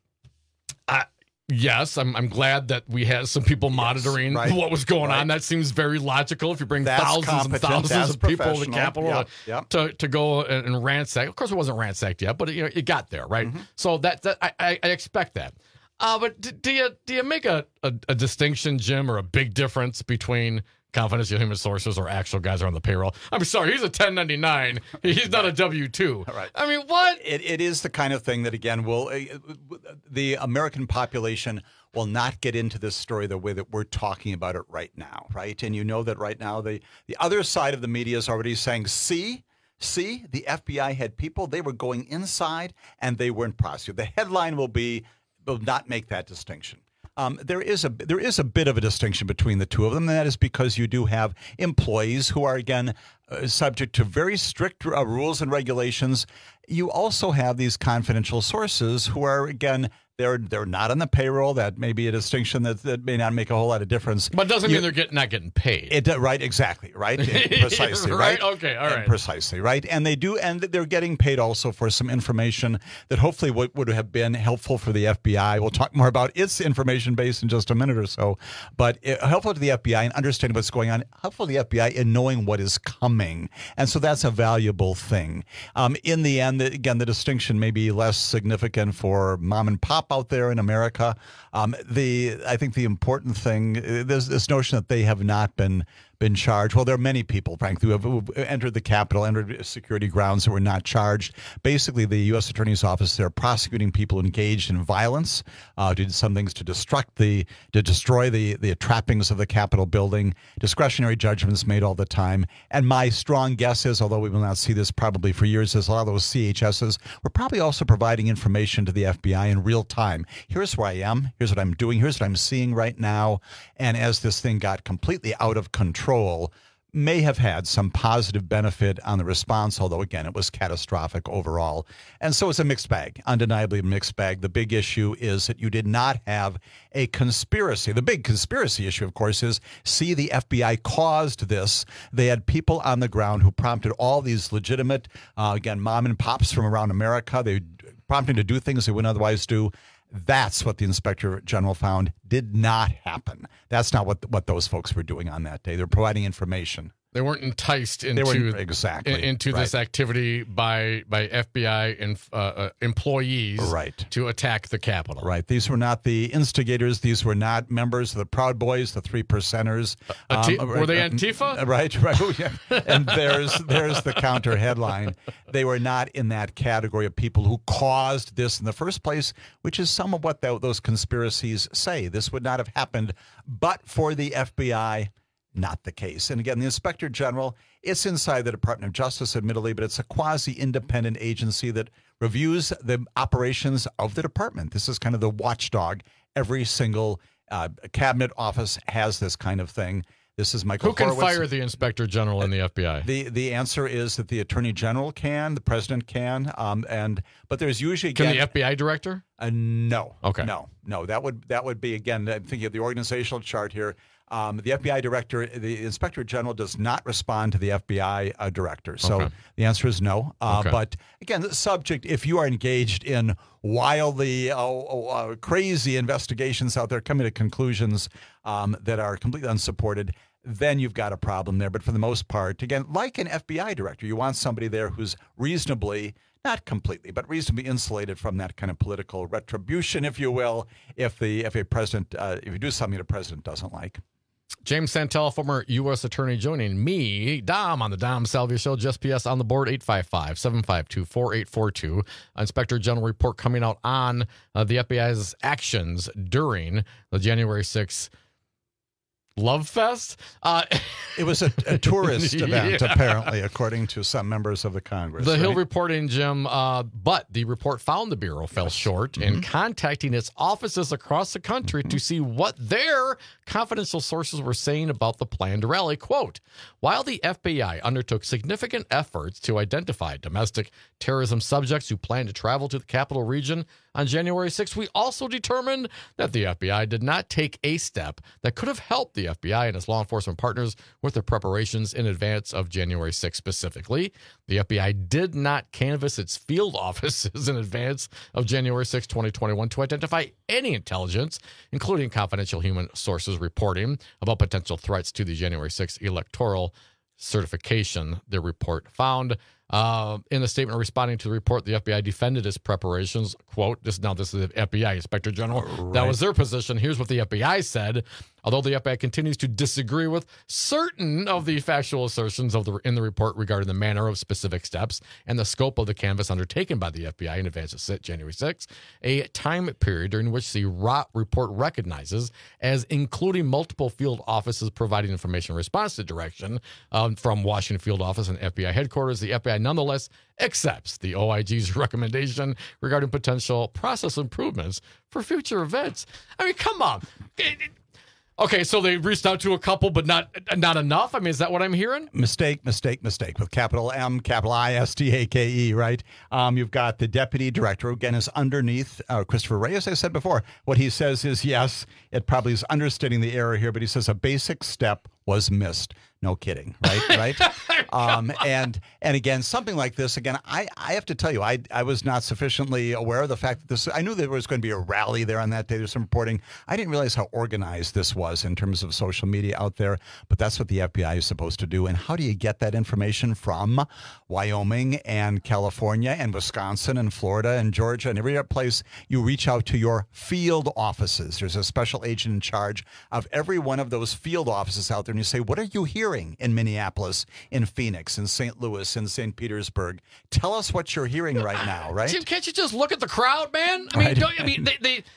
I... Yes, I'm I'm glad that we had some people monitoring yes, right, what was going right. on. That seems very logical. If you bring That's thousands and thousands That's of people to the Capitol yep, yep. to, to go and, and ransack. Of course, it wasn't ransacked yet, but it, you know, it got there, right? Mm-hmm. So that, that I, I expect that. Uh, but do, do you do you make a, a, a distinction, Jim, or a big difference between confidential human sources or actual guys who are on the payroll? I'm sorry, he's a ten ninety-nine. He's not a W two. Right. I mean, what? It, it is the kind of thing that, again, will uh, the American population will not get into this story the way that we're talking about it right now, right? And you know that right now the, the other side of the media is already saying, see, see, the F B I had people, they were going inside and they weren't prosecuted. The headline will be, will not make that distinction. Um, there is a there is a bit of a distinction between the two of them, and that is because you do have employees who are, again, uh, subject to very strict uh, rules and regulations. You also have these confidential sources who are, again, They're they're not on the payroll. That may be a distinction that, that may not make a whole lot of difference. But doesn't you, mean they're get, not getting paid. It right, exactly, right, precisely, right? right. Okay, all right, and precisely, right. And they do, and they're getting paid also for some information that hopefully would, would have been helpful for the F B I. We'll talk more about its information base in just a minute or so. But it, helpful to the F B I in understanding what's going on. Helpful to the F B I in knowing what is coming, and so that's a valuable thing. Um, in the end, again, the distinction may be less significant for mom and pop out there in America. Um, the I think the important thing, there's this notion that they have not been been charged. Well, there are many people, frankly, who have, who have entered the Capitol, entered security grounds that were not charged. Basically, the U S Attorney's Office, they're prosecuting people engaged in violence, uh, did some things to destruct the, to destroy the, the trappings of the Capitol building, discretionary judgments made all the time. And my strong guess is, although we will not see this probably for years, is a lot of those C H Ss were probably also providing information to the F B I in real time. Here's where I am. Here's what I'm doing. Here's what I'm seeing right now. And as this thing got completely out of control, may have had some positive benefit on the response, although, again, it was catastrophic overall. And so it's a mixed bag, undeniably a mixed bag. The big issue is that you did not have a conspiracy. The big conspiracy issue, of course, is, see, the F B I caused this. They had people on the ground who prompted all these legitimate, uh, again, mom and pops from around America. They prompted to do things they wouldn't otherwise do. That's what the Inspector General found did not happen. That's not what what those folks were doing on that day. They're providing information. They weren't enticed into they weren't, exactly into right. this activity by by F B I and uh, uh, employees right. to attack the Capitol. Right. These were not the instigators. These were not members of the Proud Boys, the Three Percenters. Uh, um, were they uh, Antifa? Right. Right. Oh, yeah. And there's there's the counter headline. They were not in that category of people who caused this in the first place, which is some of what the, those conspiracies say. This would not have happened but for the F B I. Not the case. And again, the Inspector General, it's inside the Department of Justice, admittedly, but it's a quasi-independent agency that reviews the operations of the department. This is kind of the watchdog. Every single uh, cabinet office has this kind of thing. This is Michael Who can Horowitz. fire the Inspector General in the F B I? The the answer is that the Attorney General can, the President can, um, and but there's usually again, can the F B I director? Uh, no. Okay. No. No. That would that would be again. I'm thinking of the organizational chart here. Um, the F B I director, the Inspector General, does not respond to the F B I uh, director. So Okay. the answer is no. Uh, Okay. But again, the subject, if you are engaged in wildly uh, uh, crazy investigations out there, coming to conclusions um, that are completely unsupported, then you've got a problem there. But for the most part, again, like an F B I director, you want somebody there who's reasonably, not completely, but reasonably insulated from that kind of political retribution, if you will, if the if a president, uh, if you do something the president doesn't like. James Santel, former U S attorney, joining me, Dom, on the Dom Salvia Show. Just P S on the board, eight five five, seven five two, four eight four two. Inspector General report coming out on uh, the F B I's actions during the January sixth Love Fest? Uh, it was a, a tourist event, yeah. apparently, according to some members of the Congress. The right? Hill reporting, Jim, uh, but the report found the Bureau fell yes. short mm-hmm. in contacting its offices across the country mm-hmm. to see what their confidential sources were saying about the planned rally. Quote, while the F B I undertook significant efforts to identify domestic terrorism subjects who planned to travel to the Capital Region on January sixth, we also determined that the F B I did not take a step that could have helped the F B I and its law enforcement partners with their preparations in advance of January sixth specifically. The F B I did not canvass its field offices in advance of January sixth, twenty twenty-one to identify any intelligence, including confidential human sources reporting about potential threats to the January sixth electoral certification, the report found. Uh, in a statement responding to the report, the F B I defended its preparations. Quote, this now this is the F B I Inspector General. Right. That was their position. Here's what the F B I said. Although the F B I continues to disagree with certain of the factual assertions of the in the report regarding the manner of specific steps and the scope of the canvass undertaken by the F B I in advance of January sixth, a time period during which the report recognizes as including multiple field offices providing information in response to direction um, from Washington field office and F B I headquarters, the F B I nonetheless accepts the O I G's recommendation regarding potential process improvements for future events. I mean, come on. It, it, Okay, so they reached out to a couple, but not not enough? I mean, is that what I'm hearing? Mistake, mistake, mistake with capital M, capital I, S T A K E, right? Um, you've got the deputy director, who again, is underneath uh, Christopher Wray. As I said before, what he says is, yes, it probably is understating the error here, but he says a basic step was missed. No kidding, right? Right? um, and and again, something like this, again, I, I have to tell you, I I was not sufficiently aware of the fact that this, I knew there was going to be a rally there on that day. There's some reporting. I didn't realize how organized this was in terms of social media out there, but that's what the F B I is supposed to do. And how do you get that information from Wyoming and California and Wisconsin and Florida and Georgia and every other place? You reach out to your field offices. There's a special agent in charge of every one of those field offices out there, and you say, what are you hearing in Minneapolis, in Phoenix, in Saint Louis, in Saint Petersburg? Tell us what you're hearing right now, right? Jim, can't you just look at the crowd, man? I mean, Right. don't, I mean, they, they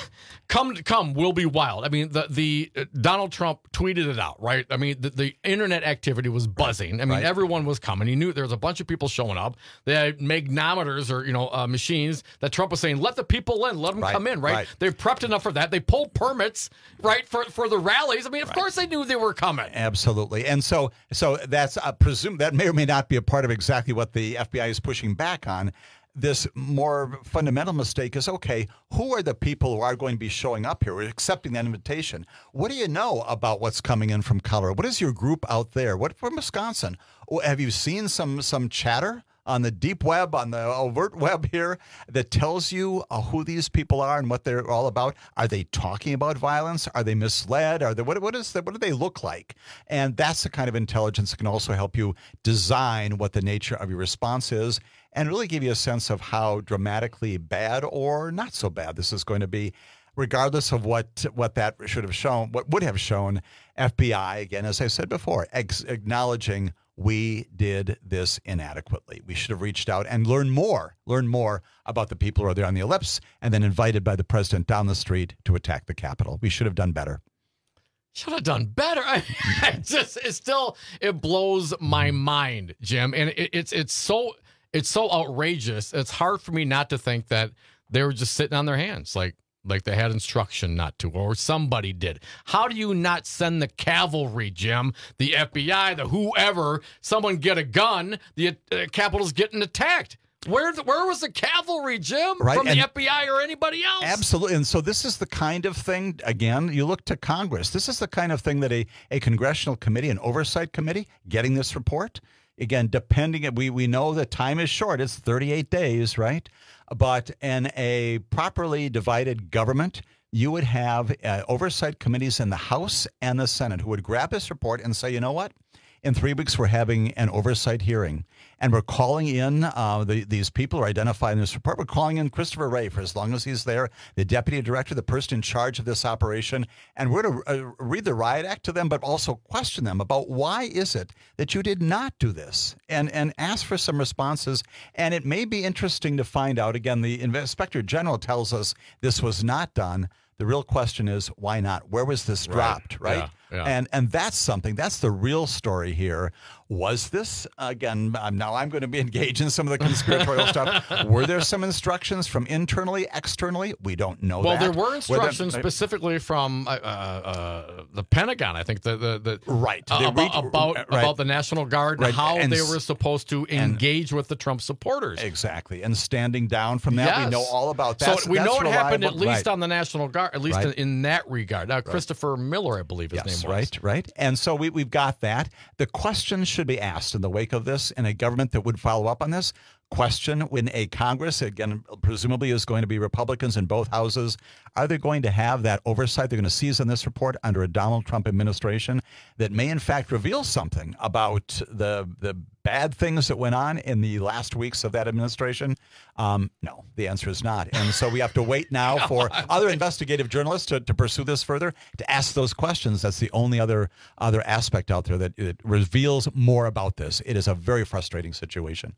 come, come, will be wild. I mean, the the uh, Donald Trump tweeted it out, right? I mean, the, the internet activity was buzzing. I mean, Right. everyone was coming. He knew there was a bunch of people showing up. They had magnometers or you know uh, machines that Trump was saying, "Let the people in, let them Right, come in." Right? right. They prepped enough for that. They pulled permits, right, for for the rallies. I mean, of course they knew they were coming. Absolutely. And so so that's uh, presume that may or may not be a part of exactly what the F B I is pushing back on. This more fundamental mistake is, okay, who are the people who are going to be showing up here, accepting that invitation? What do you know about what's coming in from Colorado? What is your group out there? What from Wisconsin? Oh, have you seen some some chatter on the deep web, on the overt web here, that tells you uh, who these people are and what they're all about? Are they talking about violence? Are they misled? Are they what? What is the, what do they look like? And that's the kind of intelligence that can also help you design what the nature of your response is, and really give you a sense of how dramatically bad or not so bad this is going to be, regardless of what what that should have shown, what would have shown. F B I, again, as I said before, ex- acknowledging we did this inadequately. We should have reached out and learned more, learn more about the people who are there on the ellipse, and then invited by the president down the street to attack the Capitol. We should have done better. Should have done better. I, I just, it still, it blows my mind, Jim, and it, it's it's so it's so outrageous. It's hard for me not to think that they were just sitting on their hands, like like they had instruction not to, or somebody did. How do you not send the cavalry, Jim, the F B I, the whoever, someone get a gun? The uh, Capitol's getting attacked. Where where was the cavalry, Jim, Right, from the and- F B I or anybody else? Absolutely. And so this is the kind of thing, again, you look to Congress. This is the kind of thing that a, a congressional committee, an oversight committee, getting this report, again, depending, we, we know that time is short. It's thirty-eight days, right? But in a properly divided government, you would have uh, oversight committees in the House and the Senate who would grab this report and say, you know what? In three weeks, we're having an oversight hearing, and we're calling in uh, the, these people who are identified in this report. We're calling in Christopher Wray for as long as he's there, the deputy director, the person in charge of this operation, and we're going to uh, read the riot act to them, but also question them about why is it that you did not do this, and and ask for some responses. And it may be interesting to find out. Again, the Inspector General tells us this was not done. The real question is, why not? Where was this dropped, right? Yeah, yeah. And and that's something, that's the real story here. Was this, again, um, now I'm going to be engaged in some of the conspiratorial stuff. Were there some instructions from internally, externally? We don't know Well, that. there were Were instructions there- specifically from uh, uh, the Pentagon. I think the the, the right uh, They about read- about, right. about the National Guard and Right, how and they s- were supposed to engage with the Trump supporters. Exactly, and standing down from that, we Yes. know all about that. So we know it happened at least right. on the National Guard, at least Right. in, in that regard. Uh, Christopher Miller, I believe his Yes, name was. right, right. And so we, we've got that. The question should be asked in the wake of this, in a government that would follow up on this. Question when a Congress, again, presumably is going to be Republicans in both houses, are they going to have that oversight? They're going to seize on this report under a Donald Trump administration that may, in fact, reveal something about the the bad things that went on in the last weeks of that administration? Um, no, the answer is not. And so we have to wait now for other investigative journalists to, to pursue this further, to ask those questions. That's the only other other aspect out there that it reveals more about this. It is a very frustrating situation.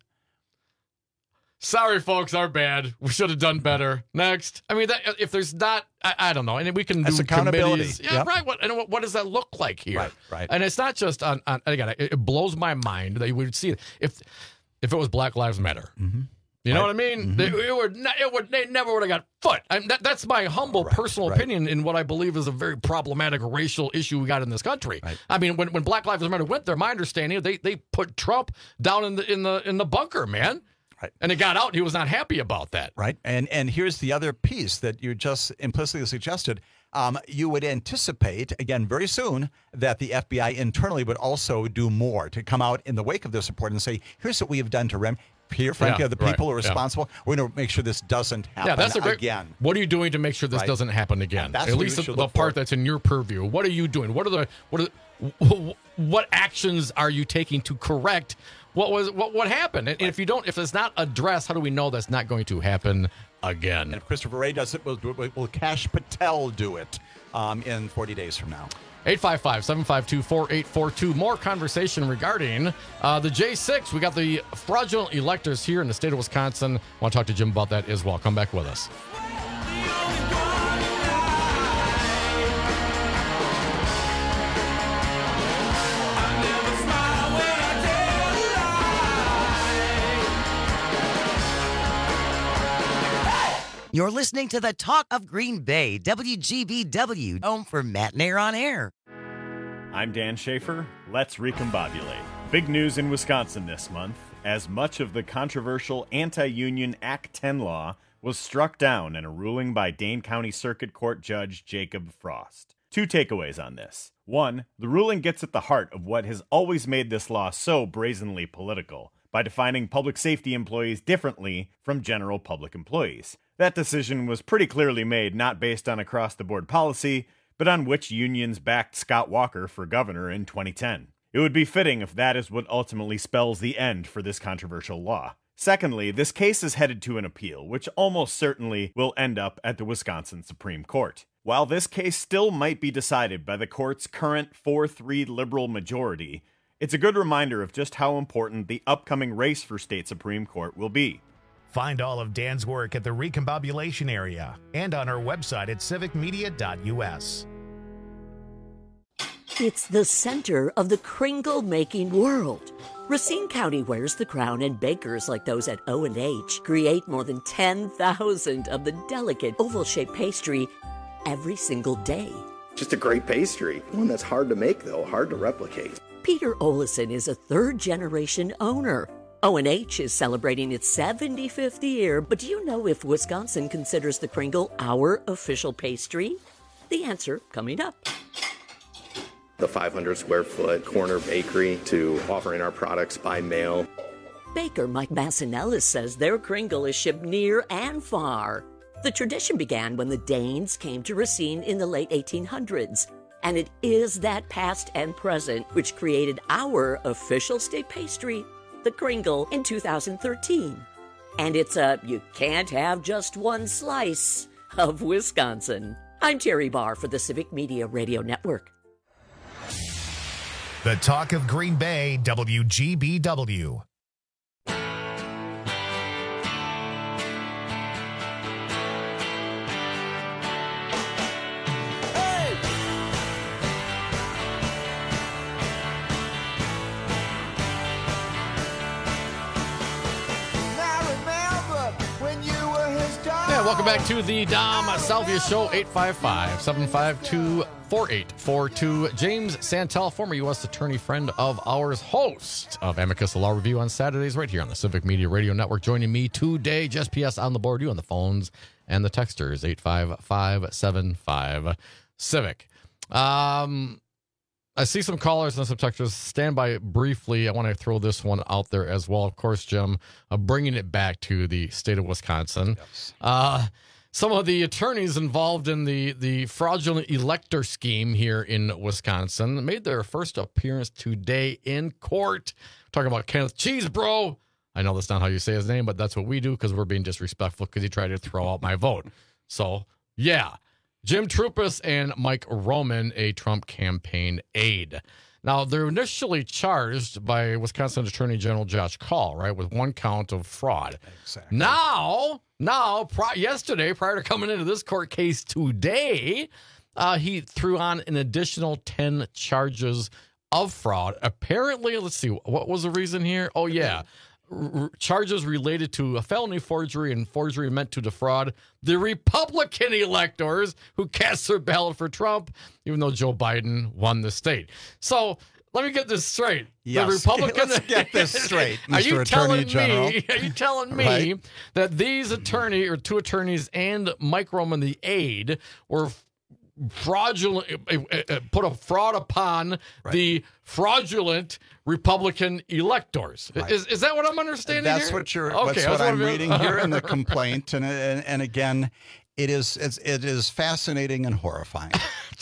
Sorry, folks, our bad. We should have done better. Next. I mean, that, if there's not, I, I don't know. And we can That's do accountability. committees. Yeah, Yep. right. What, and what, what does that look like here? Right, right. And it's not just on, on again, it, it blows my mind that you would see it. If, if it was Black Lives Matter, Mm-hmm. You know Right. what I mean? Mm-hmm. They, it would, ne- it would, they never would have got foot. I mean, that, that's my humble Right, personal right. opinion in what I believe is a very problematic racial issue we got in this country. Right. I mean, when, when Black Lives Matter went there, my understanding they they put Trump down in the in the in the bunker, man. Right. And it got out. And he was not happy about that. Right. And and here's the other piece that you just implicitly suggested. Um, you would anticipate, again, very soon, that the F B I internally would also do more to come out in the wake of this report and say, here's what we have done to rem. Here, frankly, Yeah, are the right, people who are yeah. responsible. We're going to make sure this doesn't happen Yeah, that's a great, again. What are you doing to make sure this Right. doesn't happen again? And that's At what least we the, should the look part for. that's in your purview. What are you doing? What are the what are the, what actions are you taking to correct what was what what happened? And if you don't, if it's not addressed, how do we know that's not going to happen again? And if Christopher Wray does it, will, will, will Kash Patel do it um, in forty days from now? eight five five, seven five two, four eight four two. More conversation regarding uh, the J six. We got the fraudulent electors here in the state of Wisconsin. Want to talk to Jim about that as well. Come back with us. You're listening to the Talk of Green Bay, W G B W, home for Matt Nair on Air. I'm Dan Schaefer. Let's recombobulate. Big news in Wisconsin this month, as much of the controversial anti-union Act ten law was struck down in a ruling by Dane County Circuit Court Judge Jacob Frost. Two takeaways on this. One, the ruling gets at the heart of what has always made this law so brazenly political, by defining public safety employees differently from general public employees. That decision was pretty clearly made not based on across-the-board policy, but on which unions backed Scott Walker for governor in twenty ten. It would be fitting if that is what ultimately spells the end for this controversial law. Secondly, this case is headed to an appeal, which almost certainly will end up at the Wisconsin Supreme Court. While this case still might be decided by the court's current four three liberal majority, it's a good reminder of just how important the upcoming race for state Supreme Court will be. Find all of Dan's work at the Recombobulation area and on our website at civic media dot u s. It's the center of the Kringle-making world. Racine County wears the crown, and bakers like those at O and H create more than ten thousand of the delicate oval-shaped pastry every single day. Just a great pastry. One that's hard to make, though, hard to replicate. Peter Olison is a third-generation owner. O and H is celebrating its seventy-fifth year, but do you know if Wisconsin considers the Kringle our official pastry? The answer coming up. The five hundred square foot corner bakery to offering our products by mail. Baker Mike Massinellis says their Kringle is shipped near and far. The tradition began when the Danes came to Racine in the late eighteen hundreds, and it is that past and present which created our official state pastry, the Kringle, in two thousand thirteen. And it's a you can't have just one slice of Wisconsin. I'm Terry Barr for the Civic Media Radio Network. The Talk of Green Bay, W G B W. Yeah, welcome back to the Dom Salvia Show, eight five five, seven five two, four eight four two. James Santel, former U S attorney friend of ours, host of Amicus Law Review on Saturdays right here on the Civic Media Radio Network, joining me today. Just P S on the board, you on the phones and the texters, eight five five, seven five, Civic. Um... I see some callers and some texters. Stand by briefly. I want to throw this one out there as well. Of course, Jim, uh, bringing it back to the state of Wisconsin. Yes. Uh, some of the attorneys involved in the, the fraudulent elector scheme here in Wisconsin made their first appearance today in court. Talking about Kenneth Cheesebro. I know that's not how you say his name, but that's what we do because we're being disrespectful because he tried to throw out my vote. So, yeah. Jim Troupis and Mike Roman, a Trump campaign aide. Now, they're initially charged by Wisconsin Attorney General Josh Kaul, right, with one count of fraud. Exactly. Now, now, pri- yesterday, prior to coming into this court case today, uh, he threw on an additional ten charges of fraud. Apparently, let's see, what was the reason here? Oh, yeah. r- charges related to a felony forgery and forgery meant to defraud the Republican electors who cast their ballot for Trump, even though Joe Biden won the state. So let me get this straight. Yes. The Republican. Let's get this straight, Are Mister you Attorney telling General. me? Are you telling me Right. that these attorney or two attorneys and Mike Roman, the aide, were fraudulent, uh, uh, put a fraud upon right. the fraudulent Republican electors? Right. Is is that what I'm understanding? That's here? what you're. Okay, that's what I'm be, reading here in the complaint, and and, and again. It is it's, it is fascinating and horrifying.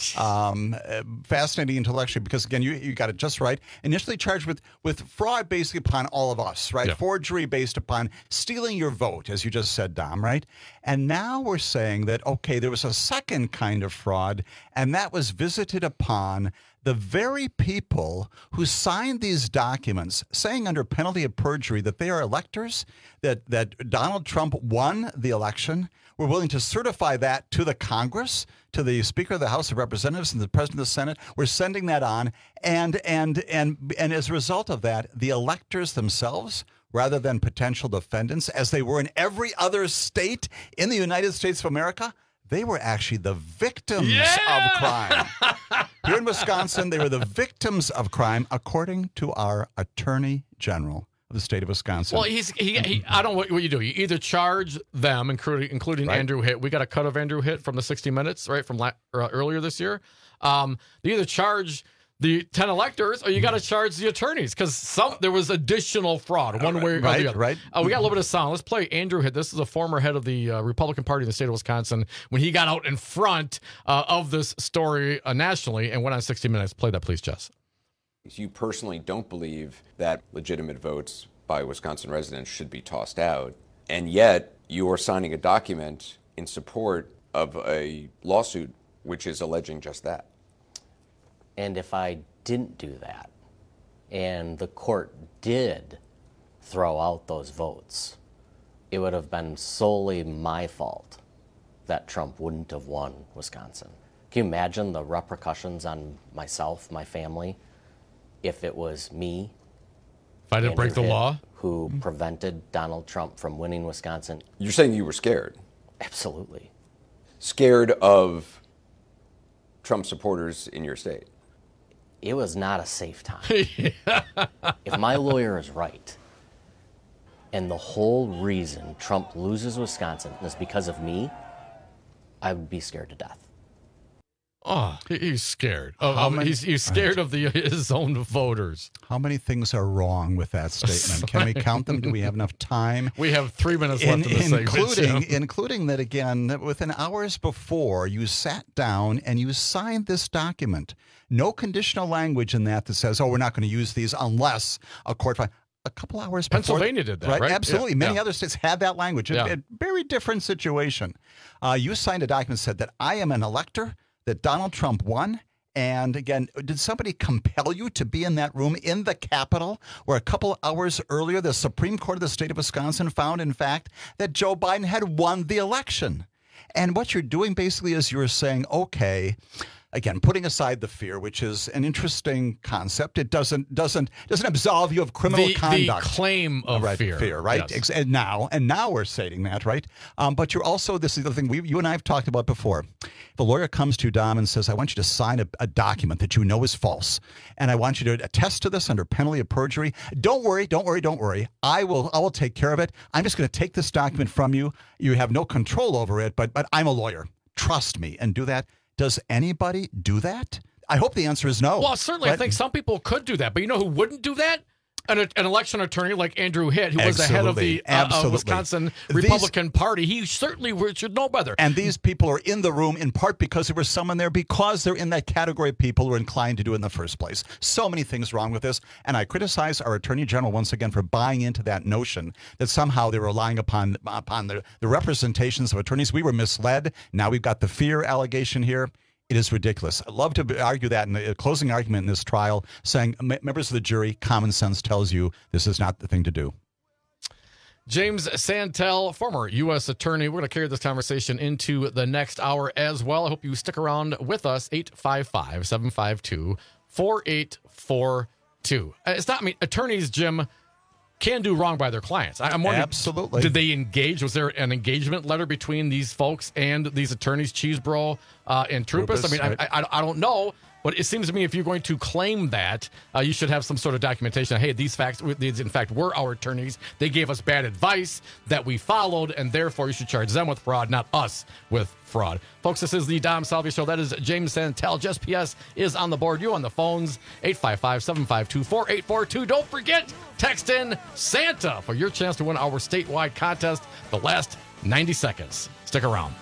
um, uh, fascinating intellectually because, again, you you got it just right. Initially charged with, with fraud basically upon all of us, right? Yeah. Forgery based upon stealing your vote, as you just said, Dom, right? And now we're saying that, okay, there was a second kind of fraud, and that was visited upon the very people who signed these documents saying under penalty of perjury that they are electors, that, that Donald Trump won the election. We're willing to certify that to the Congress, to the Speaker of the House of Representatives and the President of the Senate. We're sending that on. And and and and as a result of that, the electors themselves, rather than potential defendants, as they were in every other state in the United States of America, they were actually the victims yeah! of crime. Here in Wisconsin, they were the victims of crime, according to our Attorney General of the state of Wisconsin. Well, he's he, he I don't know what, what you do. You either charge them, including including right. Andrew Hitt. We got a cut of Andrew Hitt from the sixty minutes, right, from la- uh, earlier this year. Um, they either charge the ten electors, or you got to charge the attorneys because some there was additional fraud one way or right, the other. Right. Uh, we got a little bit of sound. Let's play Andrew Hitt. This is a former head of the uh, Republican Party in the state of Wisconsin when he got out in front uh, of this story uh, nationally and went on sixty minutes. Play that, please, Jess. You personally don't believe that legitimate votes by Wisconsin residents should be tossed out, and yet you are signing a document in support of a lawsuit which is alleging just that. And if I didn't do that, and the court did throw out those votes, it would have been solely my fault that Trump wouldn't have won Wisconsin. Can you imagine the repercussions on myself, my family, if it was me, if I didn't break the law, who prevented Donald Trump from winning Wisconsin? You're saying you were scared? Absolutely. Scared of Trump supporters in your state? It was not a safe time. If my lawyer is right, and the whole reason Trump loses Wisconsin is because of me, I would be scared to death. Oh, he's scared. Oh, How um, many- he's he's scared of the his own voters. How many things are wrong with that statement? Can we count them? Do we have enough time? We have three minutes left in, in the segment, including, Jim. including that, again, that within hours before, you sat down and you signed this document. No conditional language in that that says, oh, we're not going to use these unless a court finds. A couple hours before. Pennsylvania did that, right? Absolutely. Yeah, Many yeah. other states had that language. Yeah. A, a very different situation. Uh, you signed a document that said that I am an elector, that Donald Trump won. And again, did somebody compel you to be in that room in the Capitol where a couple hours earlier, the Supreme Court of the state of Wisconsin found, in fact, that Joe Biden had won the election? And what you're doing basically is you're saying, okay, again, putting aside the fear, which is an interesting concept, it doesn't doesn't doesn't absolve you of criminal the, conduct. The claim of right, fear, fear, right? Yes. Ex- And now, and now we're stating that, right? Um, but you're also, this is the thing we, you and I have talked about before. If a lawyer comes to you, Dom, and says, "I want you to sign a, a document that you know is false, and I want you to attest to this under penalty of perjury," don't worry, don't worry, don't worry. I will, I will take care of it. I'm just going to take this document from you. You have no control over it, but but I'm a lawyer. Trust me, and do that. Does anybody do that? I hope the answer is no. Well, certainly, But- I think some people could do that, but you know who wouldn't do that? An, an election attorney like Andrew Hitt, who was the head of the uh, uh, Absolutely. Wisconsin These- Republican Party. He certainly would- should know better. And these people are in the room in part because there was someone there, because they're in that category of people who are inclined to do it in the first place. So many things wrong with this. And I criticize our Attorney General once again for buying into that notion that somehow they're relying upon upon the, the representations of attorneys. We were misled. Now we've got the fear allegation here. It is ridiculous. I'd love to argue that in the closing argument in this trial, saying, members of the jury, common sense tells you this is not the thing to do. James Santel, former U S attorney. We're going to carry this conversation into the next hour as well. I hope you stick around with us. eight five five, seven five two, four eight four two. It's not, I mean, attorneys, Jim, can do wrong by their clients. I'm wondering, absolutely. Did they engage? Was there an engagement letter between these folks and these attorneys, Cheesebro uh, and Troupis? I mean, right. I, I, I don't know. But it seems to me if you're going to claim that, uh, you should have some sort of documentation. Hey, these facts, these in fact were our attorneys. They gave us bad advice that we followed, and therefore you should charge them with fraud, not us with fraud. Folks, this is the Dom Salvia Show. That is James Santel. Just P S is on the board. You on the phones, eight five five, seven five two, four eight four two. Don't forget, text in Santa for your chance to win our statewide contest the last ninety seconds. Stick around.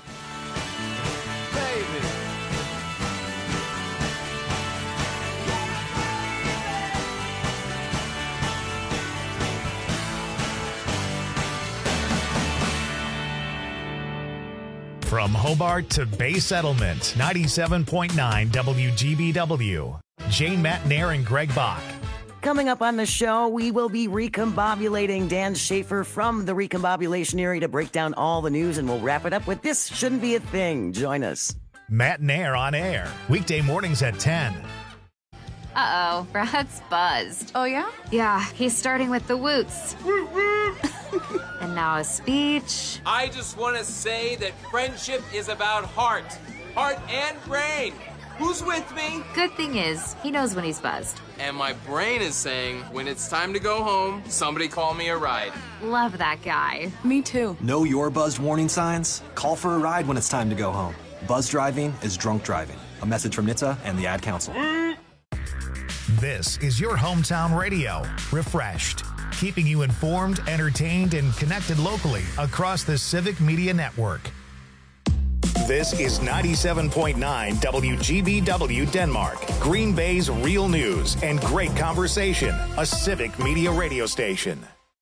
From Hobart to Bay Settlement, ninety-seven point nine W G B W. Jane Matnair and Greg Bach. Coming up on the show, we will be recombobulating Dan Schaefer from the recombobulation area to break down all the news, and we'll wrap it up with This Shouldn't Be a Thing. Join us. Matnair on air, weekday mornings at ten. Uh-oh, Brad's buzzed. Oh, yeah? Yeah, he's starting with the woots. And now a speech. I just want to say that friendship is about heart. Heart and brain. Who's with me? Good thing is, he knows when he's buzzed. And my brain is saying, when it's time to go home, somebody call me a ride. Love that guy. Me too. Know your buzzed warning signs? Call for a ride when it's time to go home. Buzz driving is drunk driving. A message from N H T S A and the Ad Council. This is your hometown radio, refreshed, keeping you informed, entertained, and connected locally across the Civic Media Network. This is ninety-seven point nine W G B W Denmark, Green Bay's real news and great conversation, a Civic Media radio station.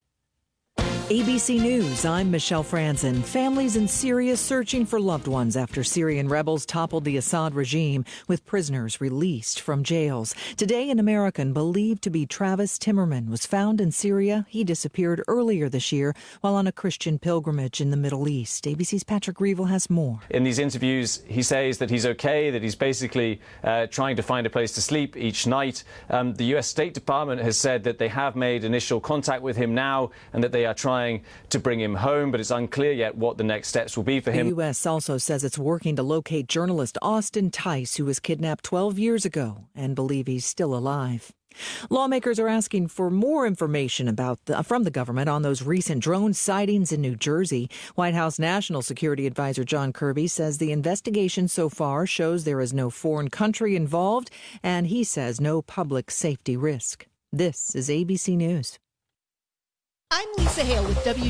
A B C News, I'm Michelle Franzen. Families in Syria searching for loved ones after Syrian rebels toppled the Assad regime, with prisoners released from jails. Today, an American believed to be Travis Timmerman was found in Syria. He disappeared earlier this year while on a Christian pilgrimage in the Middle East. A B C's Patrick Reevell has more. In these interviews, he says that he's okay, that he's basically uh, trying to find a place to sleep each night. Um, the U S State Department has said that they have made initial contact with him now and that they are trying to bring him home, but it's unclear yet what the next steps will be for him. The U S also says it's working to locate journalist Austin Tice, who was kidnapped twelve years ago, and believe he's still alive. Lawmakers are asking for more information about the, from the government on those recent drone sightings in New Jersey. White House National Security Advisor John Kirby says the investigation so far shows there is no foreign country involved, and he says no public safety risk. This is A B C News. I'm Lisa Hale with W